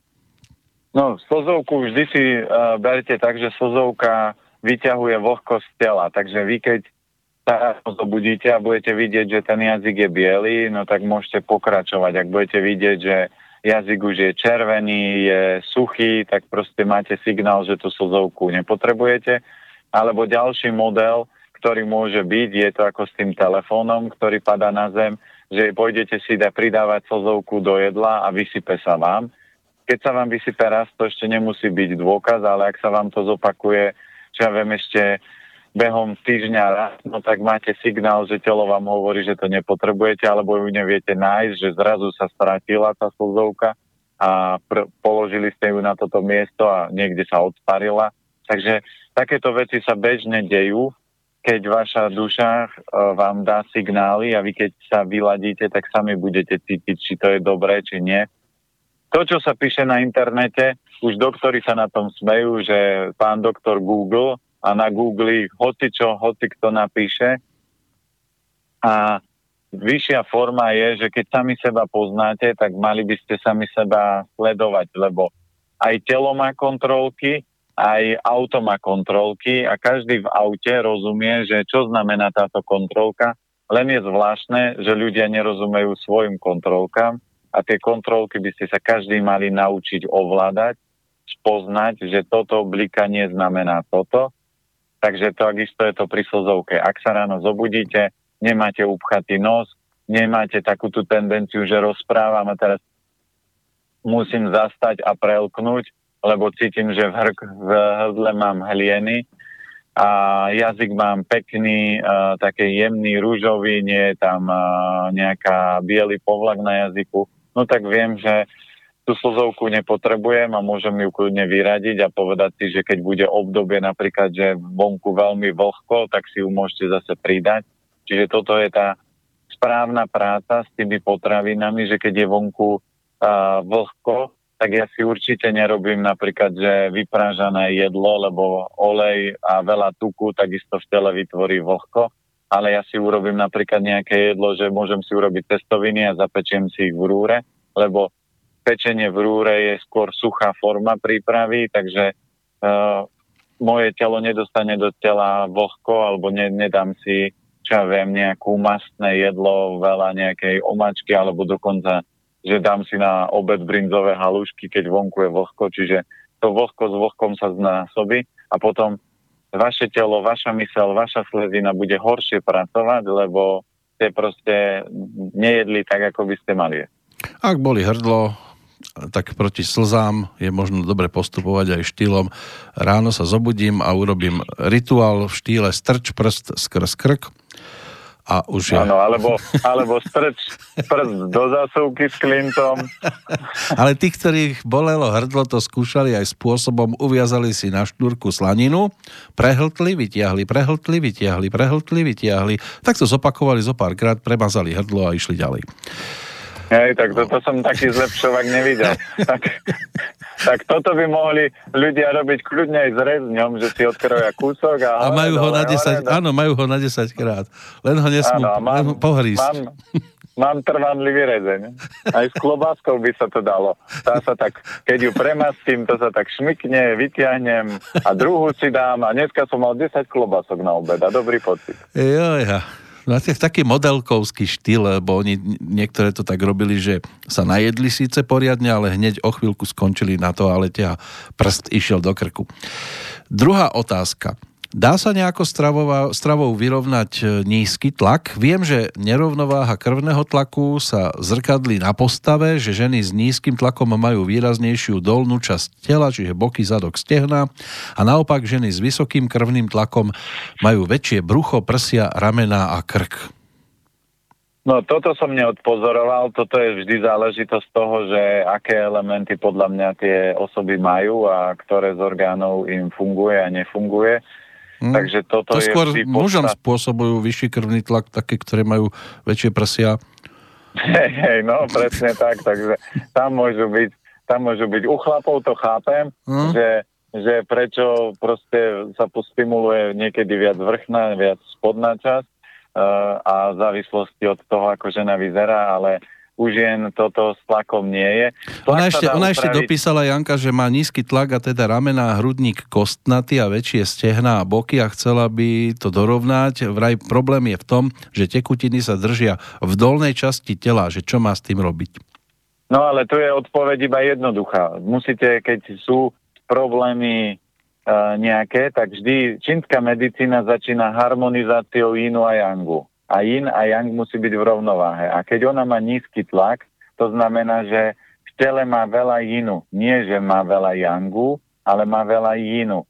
No, slzovku vždy si uh, berte tak, že slzovka vyťahuje vlhkosť z tela, takže vy keď sa zobudíte a budete vidieť, že ten jazyk je biely, no tak môžete pokračovať. Ak budete vidieť, že jazyk už je červený, je suchý, tak proste máte signál, že tú slzovku nepotrebujete. Alebo ďalší model, ktorý môže byť, je to ako s tým telefónom, ktorý padá na zem, že pôjdete si dať pridávať slzovku do jedla a vysype sa vám. Keď sa vám vysype raz, to ešte nemusí byť dôkaz, ale ak sa vám to zopakuje, čo ja viem, ešte behom týždňa raz, no tak máte signál, že telo vám hovorí, že to nepotrebujete, alebo ju neviete nájsť, že zrazu sa stratila tá slzovka a pr- položili ste ju na toto miesto a niekde sa odsparila. Takže takéto veci sa bežne dejú, keď vaša duša uh, vám dá signály a vy keď sa vyladíte, tak sami budete cítiť, či to je dobré, či nie. To, čo sa píše na internete, už doktori sa na tom smejú, že pán doktor Google a na Google hoci čo, hoci kto napíše. A vyššia forma je, že keď sami seba poznáte, tak mali by ste sami seba sledovať, lebo aj telo má kontrolky, aj auto má kontrolky a každý v aute rozumie, že čo znamená táto kontrolka. Len je zvláštne, že ľudia nerozumejú svojim kontrolkám a tie kontrolky by ste sa každý mali naučiť ovládať, spoznať, že toto blikanie znamená toto. Takže takisto je to pri slzovke. Ak sa ráno zobudíte, nemáte upchatý nos, nemáte takú tú tendenciu, že rozprávam a teraz musím zastať a prelknúť, lebo cítim, že v, hrk, v hrdle mám hlieny a jazyk mám pekný, uh, také jemný, rúžový, nie je tam uh, nejaká biely povlak na jazyku, no tak viem, že tú slzovku nepotrebujem a môžem ju kľudne vyradiť a povedať si, že keď bude obdobie napríklad, že vonku veľmi vlhko, tak si ju môžete zase pridať. Čiže toto je tá správna práca s tými potravinami, že keď je vonku uh, vlhko, tak ja si určite nerobím napríklad, že vyprážané jedlo, lebo olej a veľa tuku takisto v tele vytvorí vlhko, ale ja si urobím napríklad nejaké jedlo, že môžem si urobiť testoviny a zapečiem si ich v rúre, lebo pečenie v rúre je skôr suchá forma prípravy, takže uh, moje telo nedostane do tela vlhko, alebo ne, nedám si, čo ja viem, nejakú mastné jedlo, veľa nejakej omačky, alebo dokonca, že dám si na obed brinzové halušky, keď vonku je vlhko, čiže to vlhko s vlhkom sa znásobí a potom vaše telo, vaša myseľ, vaša slezina bude horšie pracovať, lebo ste proste nejedli tak, ako by ste mali. Ak boli hrdlo, tak proti slzám je možno dobre postupovať aj štýlom. Ráno sa zobudím a urobím rituál v štýle strč prst skrz krk a už je... Áno, alebo, alebo strč prst do zásuvky s klintom. Ale tí, ktorých bolelo hrdlo, to skúšali aj spôsobom, uviazali si na šnúrku slaninu, prehltli, vytiahli, prehltli, vytiahli, prehltli, vytiahli. Tak to zopakovali zo pár krát, premazali hrdlo a išli ďalej. Hej, tak toto som taký zlepšovak nevidel. tak, tak toto by mohli ľudia robiť kľudne aj s rezňom, že si odkroja kúsok a... A majú ho na desať, áno, majú ho na desať krát. Len ho nesmú pohrísť. Mám, mám trvanlivý rezeň. Aj s klobáskou by sa to dalo. Tá sa tak, keď ju premastím, to sa tak šmykne, vytiahnem a druhú si dám a dneska som mal desať klobások na obed a dobrý pocit. Joja. No, taký modelkovský štýl, lebo oni niektoré to tak robili, že sa najedli síce poriadne, ale hneď o chvíľku skončili na toalete a prst išiel do krku. Druhá otázka. Dá sa nejako stravová, stravou vyrovnať nízky tlak? Viem, že nerovnováha krvného tlaku sa zrkadlí na postave, že ženy s nízkym tlakom majú výraznejšiu dolnú časť tela, čiže boky, zadok, stehna, a naopak ženy s vysokým krvným tlakom majú väčšie brucho, prsia, ramená a krk. No toto som neodpozoroval, toto je vždy záležitosť toho, že aké elementy podľa mňa tie osoby majú a ktoré z orgánov im funguje a nefunguje. Hmm. Takže toto to je skôr vždy mužom podsta- spôsobujú vyšší krvný tlak, také, ktoré majú väčšie prsia. Hej, hej, no presne tak, takže tam môžu byť, tam môžu byť, u chlapov to chápem, hmm. že, že prečo proste sa postimuluje niekedy viac vrchná, viac spodná časť uh, a v závislosti od toho, ako žena vyzerá, ale u žien toto s tlakom nie je. Tlak ona ešte, ona upraviť... ešte dopísala, Janka, že má nízky tlak a teda ramená, hrudník kostnatý a väčšie stehná a boky a chcela by to dorovnať. Vraj problém je v tom, že tekutiny sa držia v dolnej časti tela, že čo má s tým robiť? No ale tu je odpoveď iba jednoduchá. Musíte, keď sú problémy e, nejaké, tak vždy čínska medicína začína harmonizáciou yinu a yangu. A yin a yang musí byť v rovnováhe. A keď ona má nízky tlak, to znamená, že v tele má veľa yinu. Nie, že má veľa yangu, ale má veľa yinu.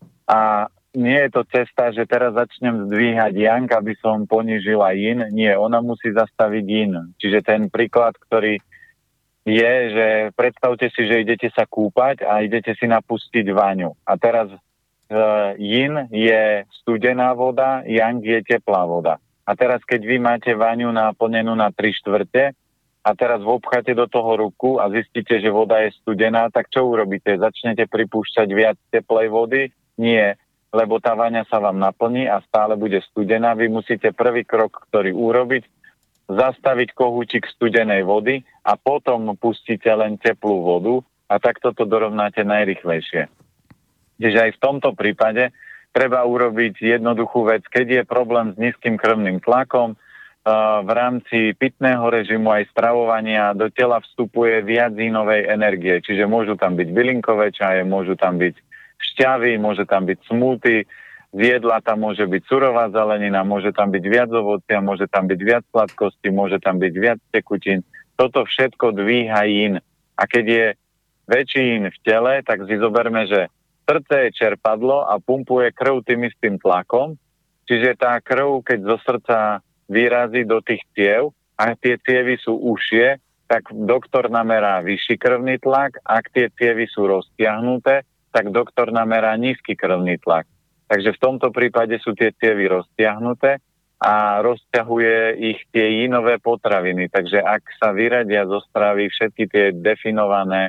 A nie je to cesta, že teraz začnem zdvíhať yang, aby som ponížila yin. Nie, ona musí zastaviť yin. Čiže ten príklad, ktorý je, že predstavte si, že idete sa kúpať a idete si napustiť vaňu. A teraz uh, yin je studená voda, yang je teplá voda. A teraz, keď vy máte vaňu naplnenú na tri štvrte a teraz vopcháte do toho ruku a zistíte, že voda je studená, tak čo urobíte? Začnete pripúšťať viac teplej vody? Nie, lebo tá vaňa sa vám naplní a stále bude studená. Vy musíte prvý krok, ktorý urobiť, zastaviť kohúčik studenej vody a potom pustíte len teplú vodu a takto to dorovnáte najrýchlejšie. Čiže aj v tomto prípade treba urobiť jednoduchú vec. Keď je problém s nízkym krvným tlakom, v rámci pitného režimu aj stravovania do tela vstupuje viac inovej energie. Čiže môžu tam byť bylinkové čaje, môžu tam byť šťavy, môže tam byť smoothie, z jedla tam môže byť surová zelenina, môže tam byť viac ovocia, môže tam byť viac sladkosti, môže tam byť viac tekutín. Toto všetko dvíha yin. A keď je väčší yin v tele, tak si zoberme, že srdce je čerpadlo a pumpuje krv tým istým tlakom, čiže tá krv, keď zo srdca vyrazí do tých ciev a tie cievy sú užšie, tak doktor namerá vyšší krvný tlak, ak tie cievy sú roztiahnuté, tak doktor namerá nízky krvný tlak. Takže v tomto prípade sú tie cievy roztiahnuté a rozťahuje ich tie jinové potraviny. Takže ak sa vyradia zo stravy všetky tie definované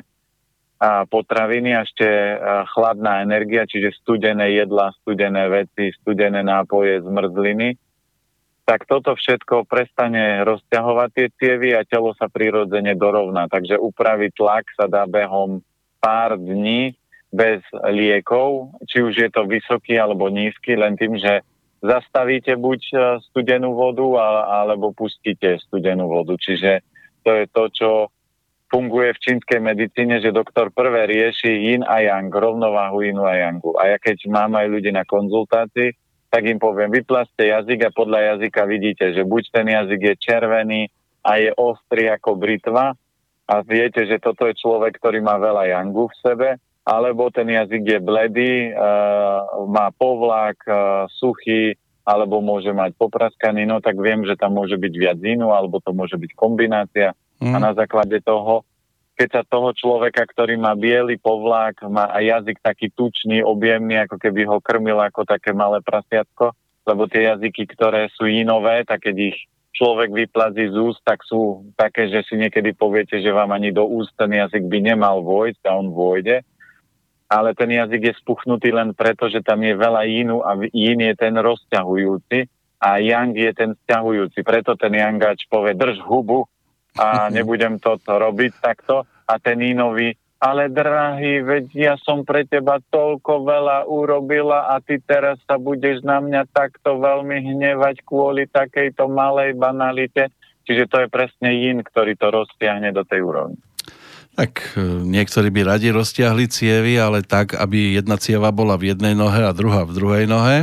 a potraviny a ešte chladná energia, čiže studené jedlá, studené veci, studené nápoje, zmrzliny, tak toto všetko prestane rozťahovať tie cievy a telo sa prirodzene dorovná. Takže upraviť tlak sa dá behom pár dní bez liekov, či už je to vysoký alebo nízky, len tým, že zastavíte buď studenú vodu alebo pustíte studenú vodu. Čiže to je to, čo funguje v čínskej medicíne, že doktor prvé rieši yin a yang, rovnováhu yinu a yangu. A ja keď mám aj ľudí na konzultácii, tak im poviem, vyplasťte jazyk a podľa jazyka vidíte, že buď ten jazyk je červený a je ostrý ako britva a viete, že toto je človek, ktorý má veľa yangu v sebe, alebo ten jazyk je bledý, uh, má povlak, uh, suchý, alebo môže mať popraskaný, no tak viem, že tam môže byť viac yinu, alebo to môže byť kombinácia. Mm. A na základe toho, keď sa toho človeka, ktorý má biely povlák, má aj jazyk taký tučný, objemný, ako keby ho krmil ako také malé prasiatko, lebo tie jazyky, ktoré sú inové, tak keď ich človek vyplazí z úst, tak sú také, že si niekedy poviete, že vám ani do úst ten jazyk by nemal vojsť a on vôjde. Ale ten jazyk je spuchnutý len preto, že tam je veľa yinu a yin je ten rozťahujúci a yang je ten sťahujúci. Preto ten yangač povie, drž hubu, a nebudem toto robiť takto. A ten inový, ale drahý, veď ja som pre teba toľko veľa urobila a ty teraz sa budeš na mňa takto veľmi hnevať kvôli takejto malej banalite. Čiže to je presne yin, ktorý to roztiahne do tej úrovni. Tak niektorí by radi roztiahli cievy, ale tak, aby jedna cieva bola v jednej nohe a druhá v druhej nohe.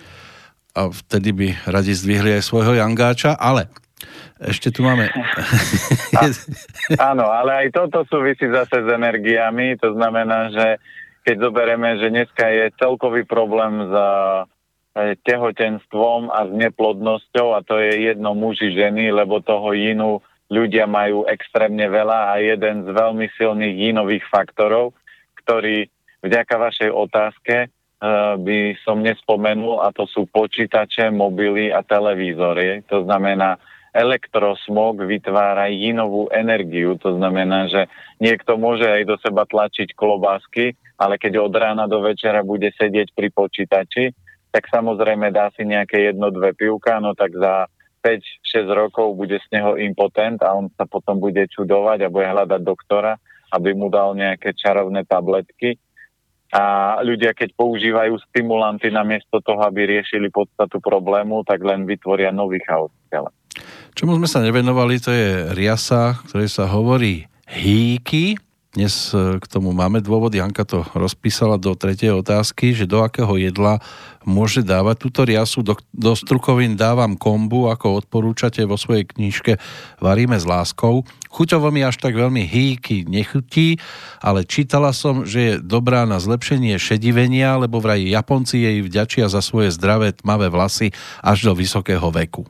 A vtedy by radi zdvihli aj svojho jangáča, ale ešte tu máme... A, áno, ale aj toto súvisí zase s energiami. To znamená, že keď zoberieme, že dneska je celkový problém s tehotenstvom a s neplodnosťou a to je jedno muži, ženy, lebo toho yinu ľudia majú extrémne veľa a jeden z veľmi silných yinových faktorov, ktorý vďaka vašej otázke by som nespomenul a to sú počítače, mobily a televízory. To znamená, elektrosmog vytvára jinovú energiu. To znamená, že niekto môže aj do seba tlačiť klobásky, ale keď od rána do večera bude sedieť pri počítači, tak samozrejme dá si nejaké jedno, dve pivka, no tak za päť šesť rokov bude z neho impotent a on sa potom bude čudovať a bude hľadať doktora, aby mu dal nejaké čarovné tabletky. A ľudia, keď používajú stimulanty namiesto toho, aby riešili podstatu problému, tak len vytvoria nový chaos v tele. Čomu sme sa nevenovali, to je riasa, ktorej sa hovorí hýky. Dnes k tomu máme dôvod. Janka to rozpísala do tretej otázky, že do akého jedla môže dávať túto riasu. Do, do strukovín dávam kombu, ako odporúčate vo svojej knižke Varíme s láskou. Chuťovo mi až tak veľmi hýky nechutí, ale čítala som, že je dobrá na zlepšenie šedivenia, lebo vraj Japonci jej vďačia za svoje zdravé tmavé vlasy až do vysokého veku.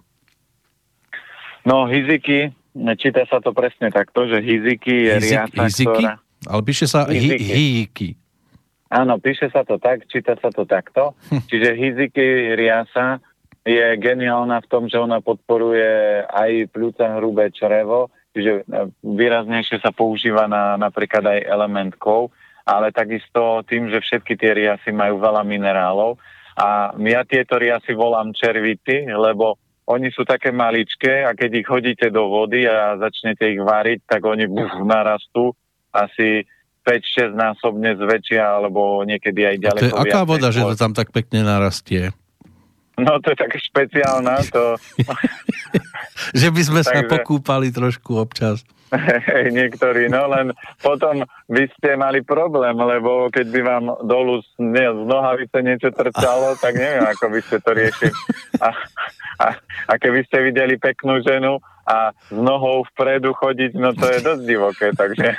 No, hiziky, číta sa to presne takto, že hiziky je Hizik, riasa, hiziky? ktorá... Ale píše sa hiziky. Áno, píše sa to tak, číta sa to takto. Hm. Čiže hiziky riasa je geniálna v tom, že ona podporuje aj pľúca, hrubé črevo, čiže výraznejšie sa používa na napríklad aj element kov, ale takisto tým, že všetky tie riasy majú veľa minerálov. A ja tieto riasy volám červity, lebo oni sú také maličké a keď ich hodíte do vody a začnete ich variť, tak oni buf, narastú asi päť šesť násobne zväčšia, alebo niekedy aj ďaleko. To je aká voda, že to tam tak pekne narastie? No to je také špeciálna. To... že by sme sa Takže... pokúpali trošku občas. Niektorí, no len potom by ste mali problém, lebo keď by vám dolu z, nie, z nohavice niečo trčalo, tak neviem, ako by ste to riešili. A, a, a keby ste videli peknú ženu a s nohou vpredu chodiť, no to je dosť divoké, takže...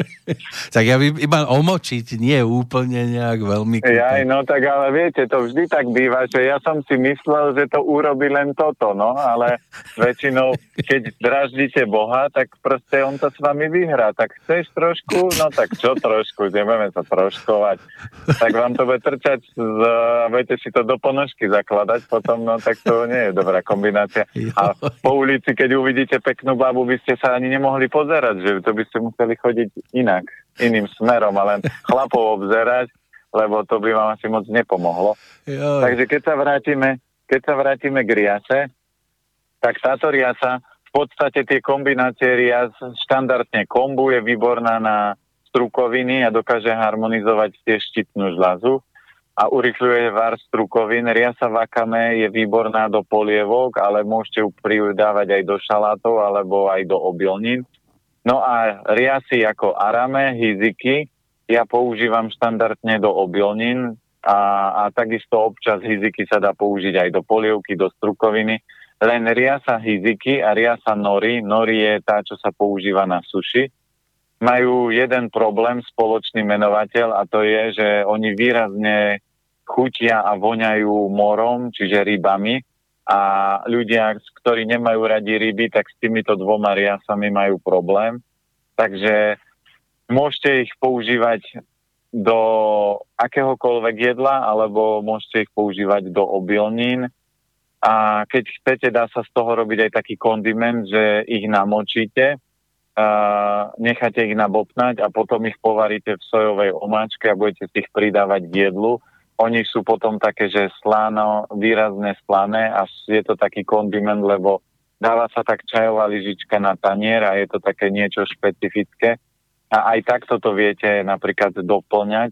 tak ja by iba omočiť, nie úplne nejak veľmi kúpať. Jaj, no tak ale viete, to vždy tak býva, že ja som si myslel, že to urobí len toto, no, ale väčšinou, keď draždíte Boha, tak proste on to s vami vyhrá. Tak chceš trošku? No tak čo trošku? Nebudeme sa troškovať. Tak vám to bude trčať z, a budete si to do ponožky zakladať potom, no tak to nie je dobrá kombinácia. A po ulici, keď uvidíte peknú babu, by ste sa ani nemohli pozerať, že to by ste museli chodiť inak, iným smerom, a len chlapov obzerať, lebo to by vám asi moc nepomohlo. Joj. Takže keď sa vrátime, keď sa vrátime k riase, tak táto riasa, v podstate tie kombinácie rias, štandardne kombu je výborná na strukoviny a dokáže harmonizovať tie štítnu žľazu a urychľuje var strukovín. Riasa wakame je výborná do polievok, ale môžete ju pridávať aj do šalátov alebo aj do obilnín. No a riasy ako arame, hiziky, ja používam štandardne do obilnín a, a takisto občas hiziky sa dá použiť aj do polievky, do strukoviny. Len riasa hiziky a riasa nori, nori je tá, čo sa používa na suši, majú jeden problém, spoločný menovateľ, a to je, že oni výrazne chutia a voňajú morom, čiže rybami, a ľudia, ktorí nemajú radi ryby, tak s týmito dvoma riasami majú problém. Takže môžete ich používať do akéhokoľvek jedla, alebo môžete ich používať do obilnín. A keď chcete, dá sa z toho robiť aj taký kondiment, že ich namočíte, uh, necháte ich nabopnať a potom ich povaríte v sojovej omáčke a budete si ich pridávať k jedlu. Oni sú potom také, že sláno, výrazne slané a je to taký kondiment, lebo dáva sa tak čajová lyžička na tanier a je to také niečo špecifické. A aj takto to viete napríklad doplňať.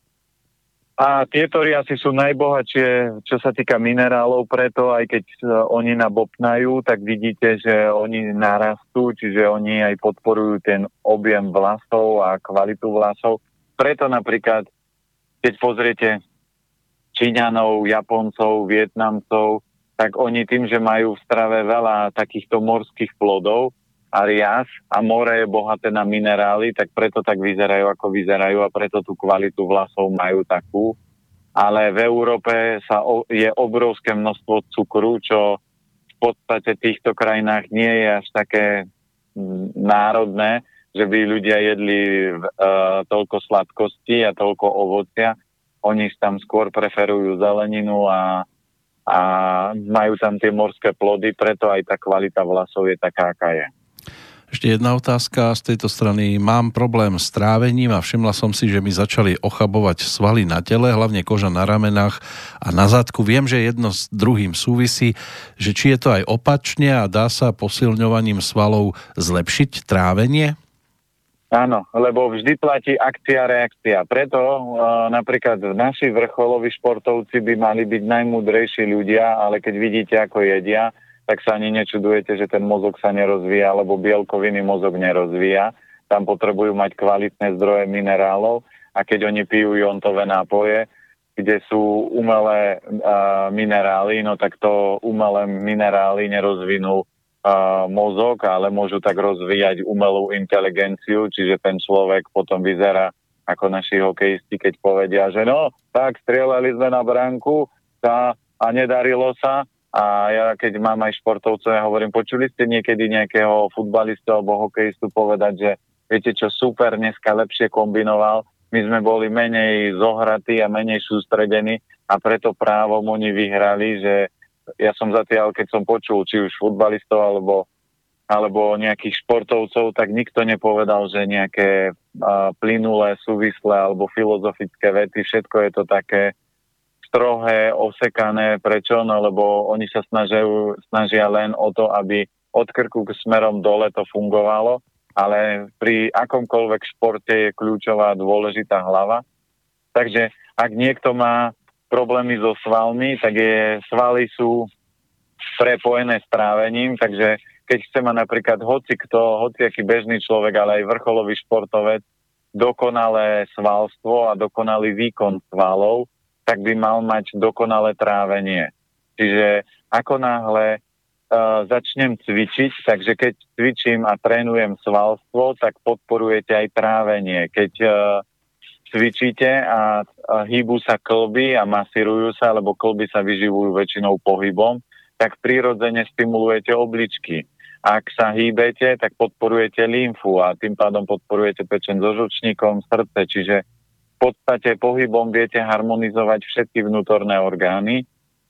A tieto riasy sú najbohatšie, čo sa týka minerálov, preto aj keď oni nabopnajú, tak vidíte, že oni narastú, čiže oni aj podporujú ten objem vlasov a kvalitu vlasov. Preto napríklad, keď pozriete Číňanov, Japoncov, Vietnamcov, tak oni tým, že majú v strave veľa takýchto morských plodov a rias a more je bohaté na minerály, tak preto tak vyzerajú, ako vyzerajú a preto tú kvalitu vlasov majú takú. Ale v Európe sa o, je obrovské množstvo cukru, čo v podstate v týchto krajinách nie je až také m, národné, že by ľudia jedli uh, toľko sladkosti a toľko ovocia. Oni tam skôr preferujú zeleninu a a majú tam tie morské plody, preto aj tá kvalita vlasov je taká, aká je. Ešte jedna otázka z tejto strany. Mám problém s trávením a všimla som si, že mi začali ochabovať svaly na tele, hlavne koža na ramenách a na zadku. Viem, že jedno s druhým súvisí, že či je to aj opačne a dá sa posilňovaním svalov zlepšiť trávenie? Áno, lebo vždy platí akcia, reakcia. Preto uh, napríklad naši vrcholoví športovci by mali byť najmúdrejší ľudia, ale keď vidíte, ako jedia, tak sa ani nečudujete, že ten mozog sa nerozvíja, alebo bielkoviny mozog nerozvíja. Tam potrebujú mať kvalitné zdroje minerálov a keď oni pijú jontové nápoje, kde sú umelé uh, minerály, no tak to umelé minerály nerozvinú Uh, mozog, ale môžu tak rozvíjať umelú inteligenciu, čiže ten človek potom vyzerá ako naši hokejisti, keď povedia, že no, tak strieľali sme na bránku tá, a nedarilo sa a ja keď mám aj športovcov, ja hovorím, počuli ste niekedy nejakého futbalistu alebo hokejistu povedať, že viete čo, super, dneska lepšie kombinoval, my sme boli menej zohratí a menej sústredení a preto právom oni vyhrali, že ja som zatiaľ, keď som počul, či už futbalistov alebo, alebo nejakých športovcov, tak nikto nepovedal, že nejaké uh, plynulé, súvislé alebo filozofické vety, všetko je to také strohé, osekané. Prečo? No lebo oni sa snažia, snažia len o to, aby od krku k smerom dole to fungovalo, ale pri akomkoľvek športe je kľúčová dôležitá hlava. Takže ak niekto má problémy so svalmi, tak je, svaly sú prepojené s trávením, takže keď chce mať napríklad hoci kto, hoci aký bežný človek, ale aj vrcholový športovec, dokonalé svalstvo a dokonalý výkon svalov, tak by mal mať dokonalé trávenie. Čiže ako náhle uh, začnem cvičiť, takže keď cvičím a trénujem svalstvo, tak podporujete aj trávenie. Keď uh, cvičíte a, a hýbu sa klby a masírujú sa, lebo klby sa vyživujú väčšinou pohybom, tak prirodzene stimulujete obličky. Ak sa hýbete, tak podporujete lymfu a tým pádom podporujete pečeň so žlčníkom, srdce, čiže v podstate pohybom viete harmonizovať všetky vnútorné orgány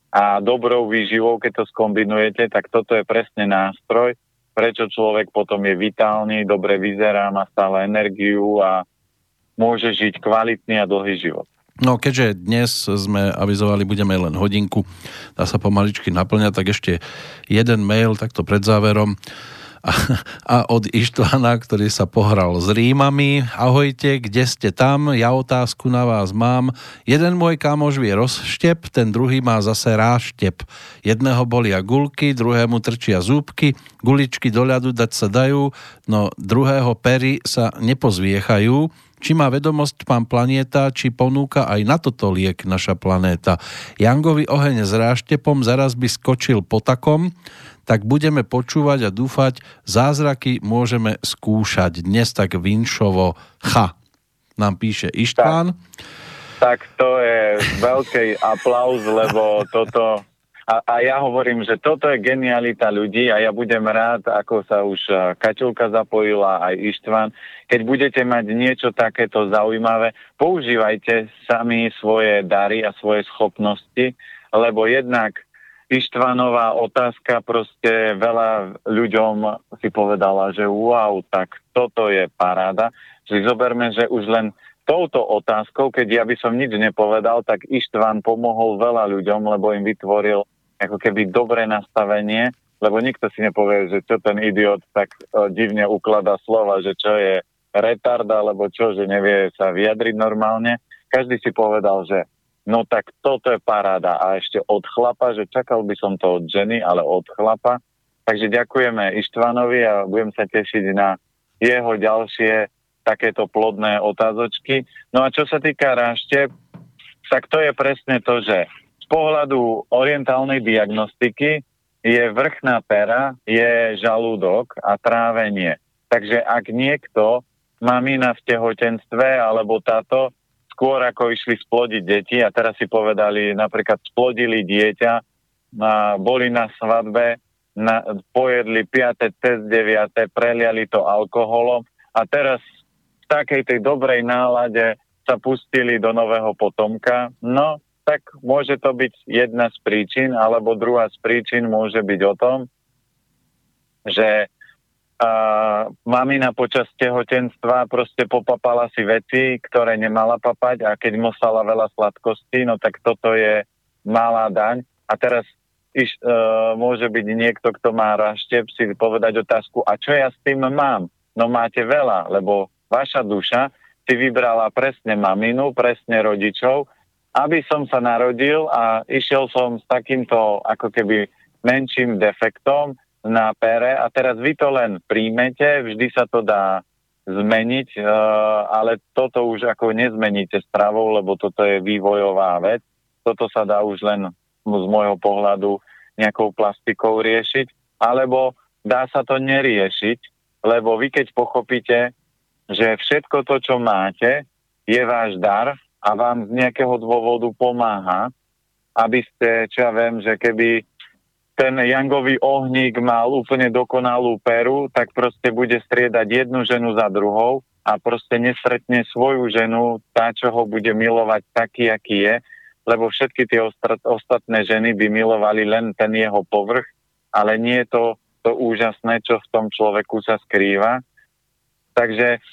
a dobrou výživou, keď to skombinujete, tak toto je presne nástroj, prečo človek potom je vitálny, dobre vyzerá, má stále energiu a môže žiť kvalitný a dlhý život. No keďže dnes sme avizovali, budeme len hodinku, dá sa pomaličky naplňať, tak ešte jeden mail takto pred záverom a, a od Ištvana, ktorý sa pohral s Rímami. Ahojte, kde ste tam? Ja otázku na vás mám. Jeden môj kamoš vie rozštep, ten druhý má zase ráštep. Jedného bolia gulky, druhému trčia zúbky, guličky do ľadu dať sa dajú, no druhého pery sa nepozviechajú. Či má vedomosť pán Planieta, či ponúka aj na toto liek naša planéta. Jangovi oheň s ráštepom zaraz by skočil potakom, tak budeme počúvať a dúfať, zázraky môžeme skúšať. Dnes tak Vinšovo cha. Nám píše Ištván. Tak, tak to je veľký aplauz, lebo toto... A, a ja hovorím, že toto je genialita ľudí a ja budem rád, ako sa už Kaťulka zapojila, aj Ištván. Keď budete mať niečo takéto zaujímavé, používajte sami svoje dary a svoje schopnosti, lebo jednak Ištvanová otázka proste veľa ľuďom si povedala, že wow, tak toto je paráda. Že zoberme, že už len touto otázkou, keď ja by som nič nepovedal, tak Ištván pomohol veľa ľuďom, lebo im vytvoril ako keby dobré nastavenie, lebo nikto si nepovie, že čo ten idiot tak uh, divne ukladá slova, že čo je retard, alebo čo, že nevie sa vyjadriť normálne. Každý si povedal, že no tak toto je paráda. A ešte od chlapa, že čakal by som to od ženy, ale od chlapa. Takže ďakujeme Ištvanovi a budem sa tešiť na jeho ďalšie takéto plodné otázočky. No a čo sa týka ráštep, tak to je presne to, že z pohľadu orientálnej diagnostiky je vrchná pera, je žalúdok a trávenie. Takže ak niekto, mamina v tehotenstve alebo táto, skôr ako išli splodiť deti a teraz si povedali, napríklad splodili dieťa, a boli na svadbe, na, pojedli piate cez deviate, preliali to alkoholom a teraz v takej tej dobrej nálade sa pustili do nového potomka. No, tak môže to byť jedna z príčin, alebo druhá z príčin môže byť o tom, že uh, mamina počas tehotenstva proste popapala si veci, ktoré nemala papať, a keď musela veľa sladkostí, no tak toto je malá daň. A teraz iš, uh, môže byť niekto, kto má raštep, si povedať otázku, a čo ja s tým mám? No máte veľa, lebo vaša duša si vybrala presne maminu, presne rodičov, aby som sa narodil a išiel som s takýmto ako keby menším defektom na pere, a teraz vy to len príjmete, vždy sa to dá zmeniť, ale toto už ako nezmeníte stravou, lebo toto je vývojová vec. Toto sa dá už len z môjho pohľadu nejakou plastikou riešiť, alebo dá sa to neriešiť, lebo vy keď pochopíte, že všetko to, čo máte, je váš dar a vám z nejakého dôvodu pomáha, aby ste, čo ja viem, že keby ten jangový ohník mal úplne dokonalú peru, tak proste bude striedať jednu ženu za druhou a proste nestretne svoju ženu, tá, čo ho bude milovať taký, aký je, lebo všetky tie ostatné ženy by milovali len ten jeho povrch, ale nie je to, to úžasné, čo v tom človeku sa skrýva. Takže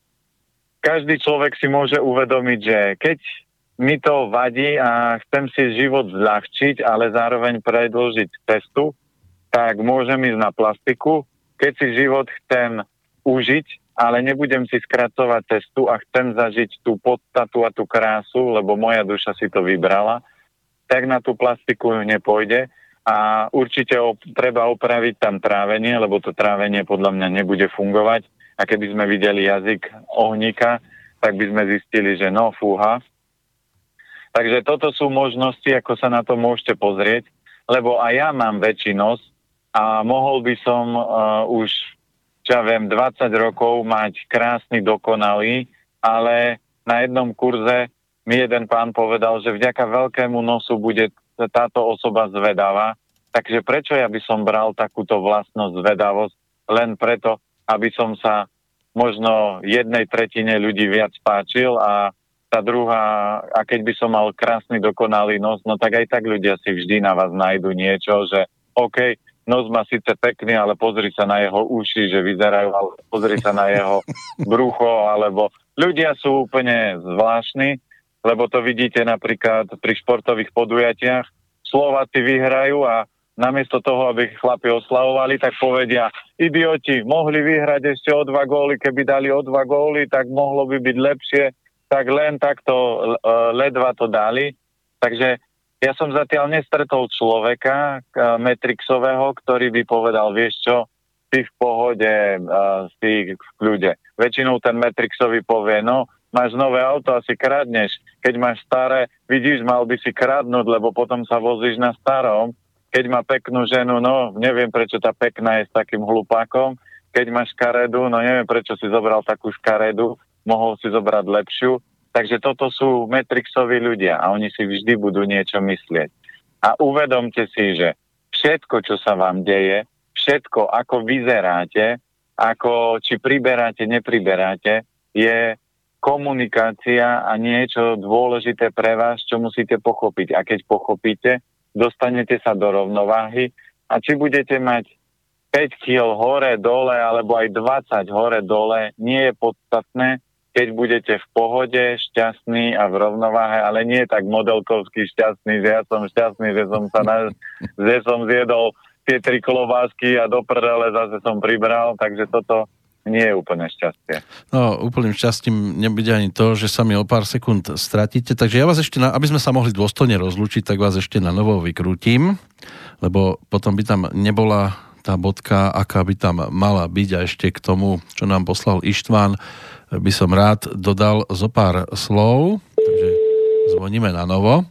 každý človek si môže uvedomiť, že keď mi to vadí a chcem si život zľahčiť, ale zároveň predĺžiť cestu, tak môžem ísť na plastiku. Keď si život chcem užiť, ale nebudem si skracovať cestu a chcem zažiť tú podstatu a tú krásu, lebo moja duša si to vybrala, tak na tú plastiku nepôjde a určite op- treba opraviť tam trávenie, lebo to trávenie podľa mňa nebude fungovať. A keby sme videli jazyk ohníka, tak by sme zistili, že no, fúha. Takže toto sú možnosti, ako sa na to môžete pozrieť, lebo aj ja mám väčšinosť a mohol by som uh, už, čo ja viem, dvadsať rokov mať krásny, dokonalý, ale na jednom kurze mi jeden pán povedal, že vďaka veľkému nosu bude táto osoba zvedavá, takže prečo ja by som bral takúto vlastnosť zvedavosť len preto, aby som sa možno jednej tretine ľudí viac páčil a tá druhá, a keď by som mal krásny, dokonalý nos, no tak aj tak ľudia si vždy na vás nájdu niečo, že OK, nos má síce pekný, ale pozri sa na jeho uši, že vyzerajú, ale pozri sa na jeho brucho, alebo ľudia sú úplne zvláštni, lebo to vidíte napríklad pri športových podujatiach. Slováci vyhrajú a namiesto toho, aby chlapi oslavovali, tak povedia, idioti, mohli vyhrať ešte o dva góly, keby dali o dva góly, tak mohlo by byť lepšie, tak len takto uh, ledva to dali. Takže ja som zatiaľ nestretol človeka uh, Matrixového, ktorý by povedal, vieš čo, si v pohode, uh, si v kľude. Väčšinou ten Matrixový povie, no, máš nové auto, asi kradneš. Keď máš staré, vidíš, mal by si kradnúť, lebo potom sa vozíš na starom. Keď má peknú ženu, no neviem, prečo tá pekná je s takým hlupákom. Keď máš škaredu, no neviem, prečo si zobral takú škaredu, mohol si zobrať lepšiu. Takže toto sú Matrixoví ľudia a oni si vždy budú niečo myslieť. A uvedomte si, že všetko, čo sa vám deje, všetko, ako vyzeráte, ako či priberáte, nepriberáte, je komunikácia a niečo dôležité pre vás, čo musíte pochopiť. A keď pochopíte, dostanete sa do rovnováhy a či budete mať päť kíl hore, dole, alebo aj dvadsať hore, dole, nie je podstatné, keď budete v pohode, šťastný a v rovnováhe, ale nie tak modelkovský šťastný, že ja som šťastný, že som sa na, že som zjedol tie tri klobásky a do prdele zase som pribral, takže toto nie je úplne šťastie. No, úplným šťastím nebude ani to, že sa mi o pár sekúnd stratíte, takže ja vás ešte, na, aby sme sa mohli dôstojne rozlúčiť, tak vás ešte na novo vykrútim, lebo potom by tam nebola tá bodka, aká by tam mala byť, a ešte k tomu, čo nám poslal Ištván, by som rád dodal zo pár slov, takže zvoníme na novo.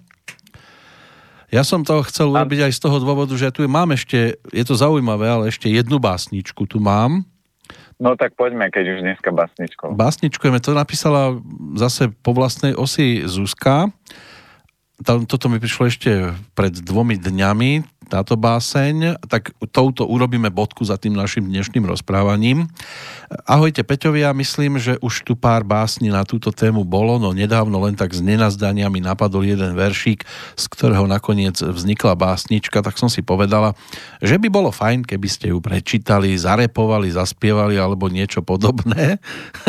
Ja som to chcel urobiť aj z toho dôvodu, že tu mám ešte, je to zaujímavé, ale ešte jednu básničku tu mám. No tak poďme, keď už dneska básničkou. Básničkujeme, to napísala zase po vlastnej osi Zuzka. toto mi prišlo ešte pred dvomi dňami, táto báseň, tak touto urobíme bodku za tým našim dnešným rozprávaním. Ahojte Peťovia, myslím, že už tu pár básní na túto tému bolo, no nedávno len tak z nenazdania mi napadol jeden veršík, z ktorého nakoniec vznikla básnička, tak som si povedala, že by bolo fajn, keby ste ju prečítali, zarepovali, zaspievali alebo niečo podobné.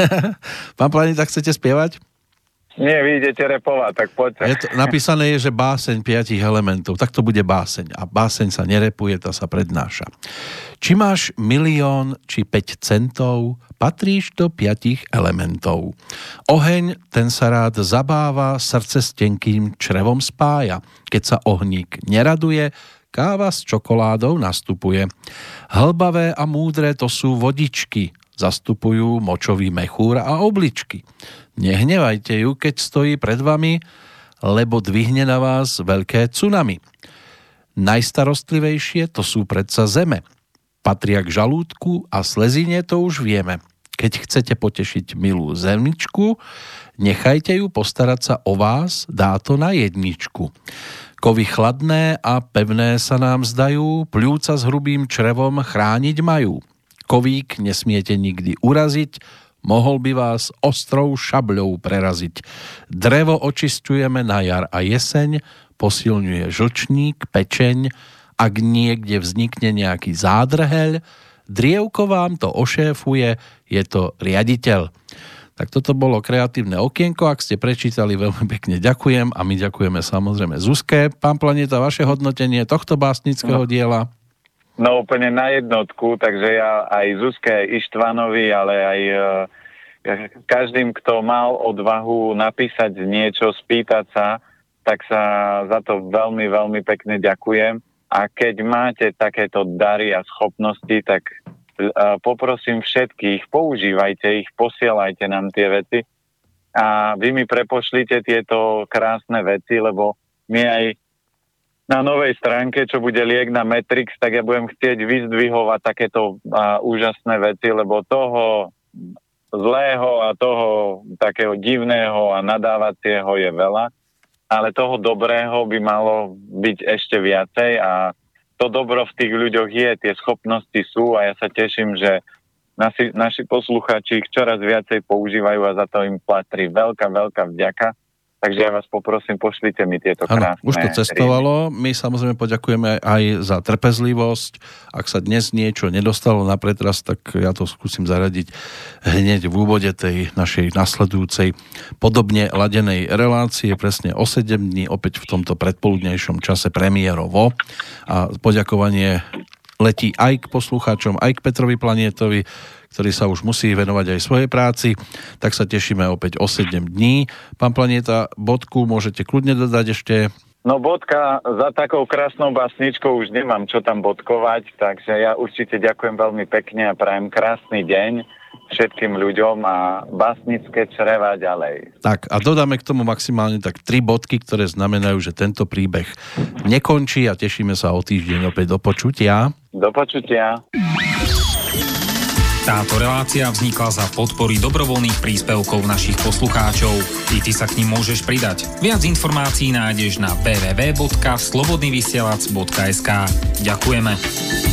Pán Planeta, chcete spievať? Nie, vy idete repovať, tak poďte. Je to, napísané je, že báseň piatich elementov. Tak to bude báseň. A báseň sa nerepuje, tá sa prednáša. Či máš milión, či päť centov, patríš do piatich elementov. Oheň, ten sa rád zabáva, srdce s tenkým črevom spája. Keď sa ohník neraduje, káva s čokoládou nastupuje. Hlbavé a múdre to sú vodičky, zastupujú močový mechúr a obličky. Nehnevajte ju, keď stojí pred vami, lebo dvihne na vás veľké tsunami. Najstarostlivejšie to sú predsa zeme. Patria k žalúdku a slezine, to už vieme. Keď chcete potešiť milú zemičku, nechajte ju postarať sa o vás, dá to na jedničku. Kovy chladné a pevné sa nám zdajú, pľúca s hrubým črevom chrániť majú. Kovík nesmiete nikdy uraziť, mohol by vás ostrou šabľou preraziť. Drevo očisťujeme na jar a jeseň, posilňuje žlčník, pečeň, ak niekde vznikne nejaký zádrheľ, drievko vám to ošéfuje, je to riaditeľ. Tak toto bolo kreatívne okienko, ak ste prečítali, veľmi pekne ďakujem a my ďakujeme samozrejme Zuzke. Pán Planeta, vaše hodnotenie tohto básnického diela? No úplne na jednotku, takže ja aj Zuzke, aj Ištvanovi, ale aj uh, každým, kto mal odvahu napísať niečo, spýtať sa, tak sa za to veľmi, veľmi pekne ďakujem. A keď máte takéto dary a schopnosti, tak uh, poprosím všetkých, používajte ich, posielajte nám tie veci a vy mi prepošlite tieto krásne veci, lebo my aj na novej stránke, čo bude liek na Matrix, tak ja budem chcieť vyzdvihovať takéto a, úžasné veci, lebo toho zlého a toho takého divného a nadávacieho je veľa, ale toho dobrého by malo byť ešte viacej a to dobro v tých ľuďoch je, tie schopnosti sú a ja sa teším, že naši, naši posluchači ich čoraz viacej používajú a za to im patrí veľká, veľká vďaka. Takže ja vás poprosím, pošlite mi tieto krásne. Áno, už to cestovalo. My samozrejme poďakujeme aj za trpezlivosť. Ak sa dnes niečo nedostalo na pretras, tak ja to skúsim zaradiť hneď v úvode tej našej nasledujúcej podobne ladenej relácie presne o sedem dní, opäť v tomto predpoludnejšom čase premiérovo. A poďakovanie letí aj k poslucháčom, aj k Petrovi Planietovi, ktorý sa už musí venovať aj svojej práci, tak sa tešíme opäť o sedem dní. Pán Planieta, bodku môžete kľudne dodať ešte. No bodka, za takou krásnou básničkou už nemám čo tam bodkovať, takže ja určite ďakujem veľmi pekne a prajem krásny deň všetkým ľuďom a básnické čreva ďalej. Tak a dodáme k tomu maximálne tak tri bodky, ktoré znamenajú, že tento príbeh nekončí a tešíme sa o týždeň opäť do počutia. Do počutia. Táto relácia vznikla za podpory dobrovoľných príspevkov našich poslucháčov. I ty sa k nim môžeš pridať. Viac informácií nájdeš na w w w bodka slobodnyvysielac bodka es ka. Ďakujeme.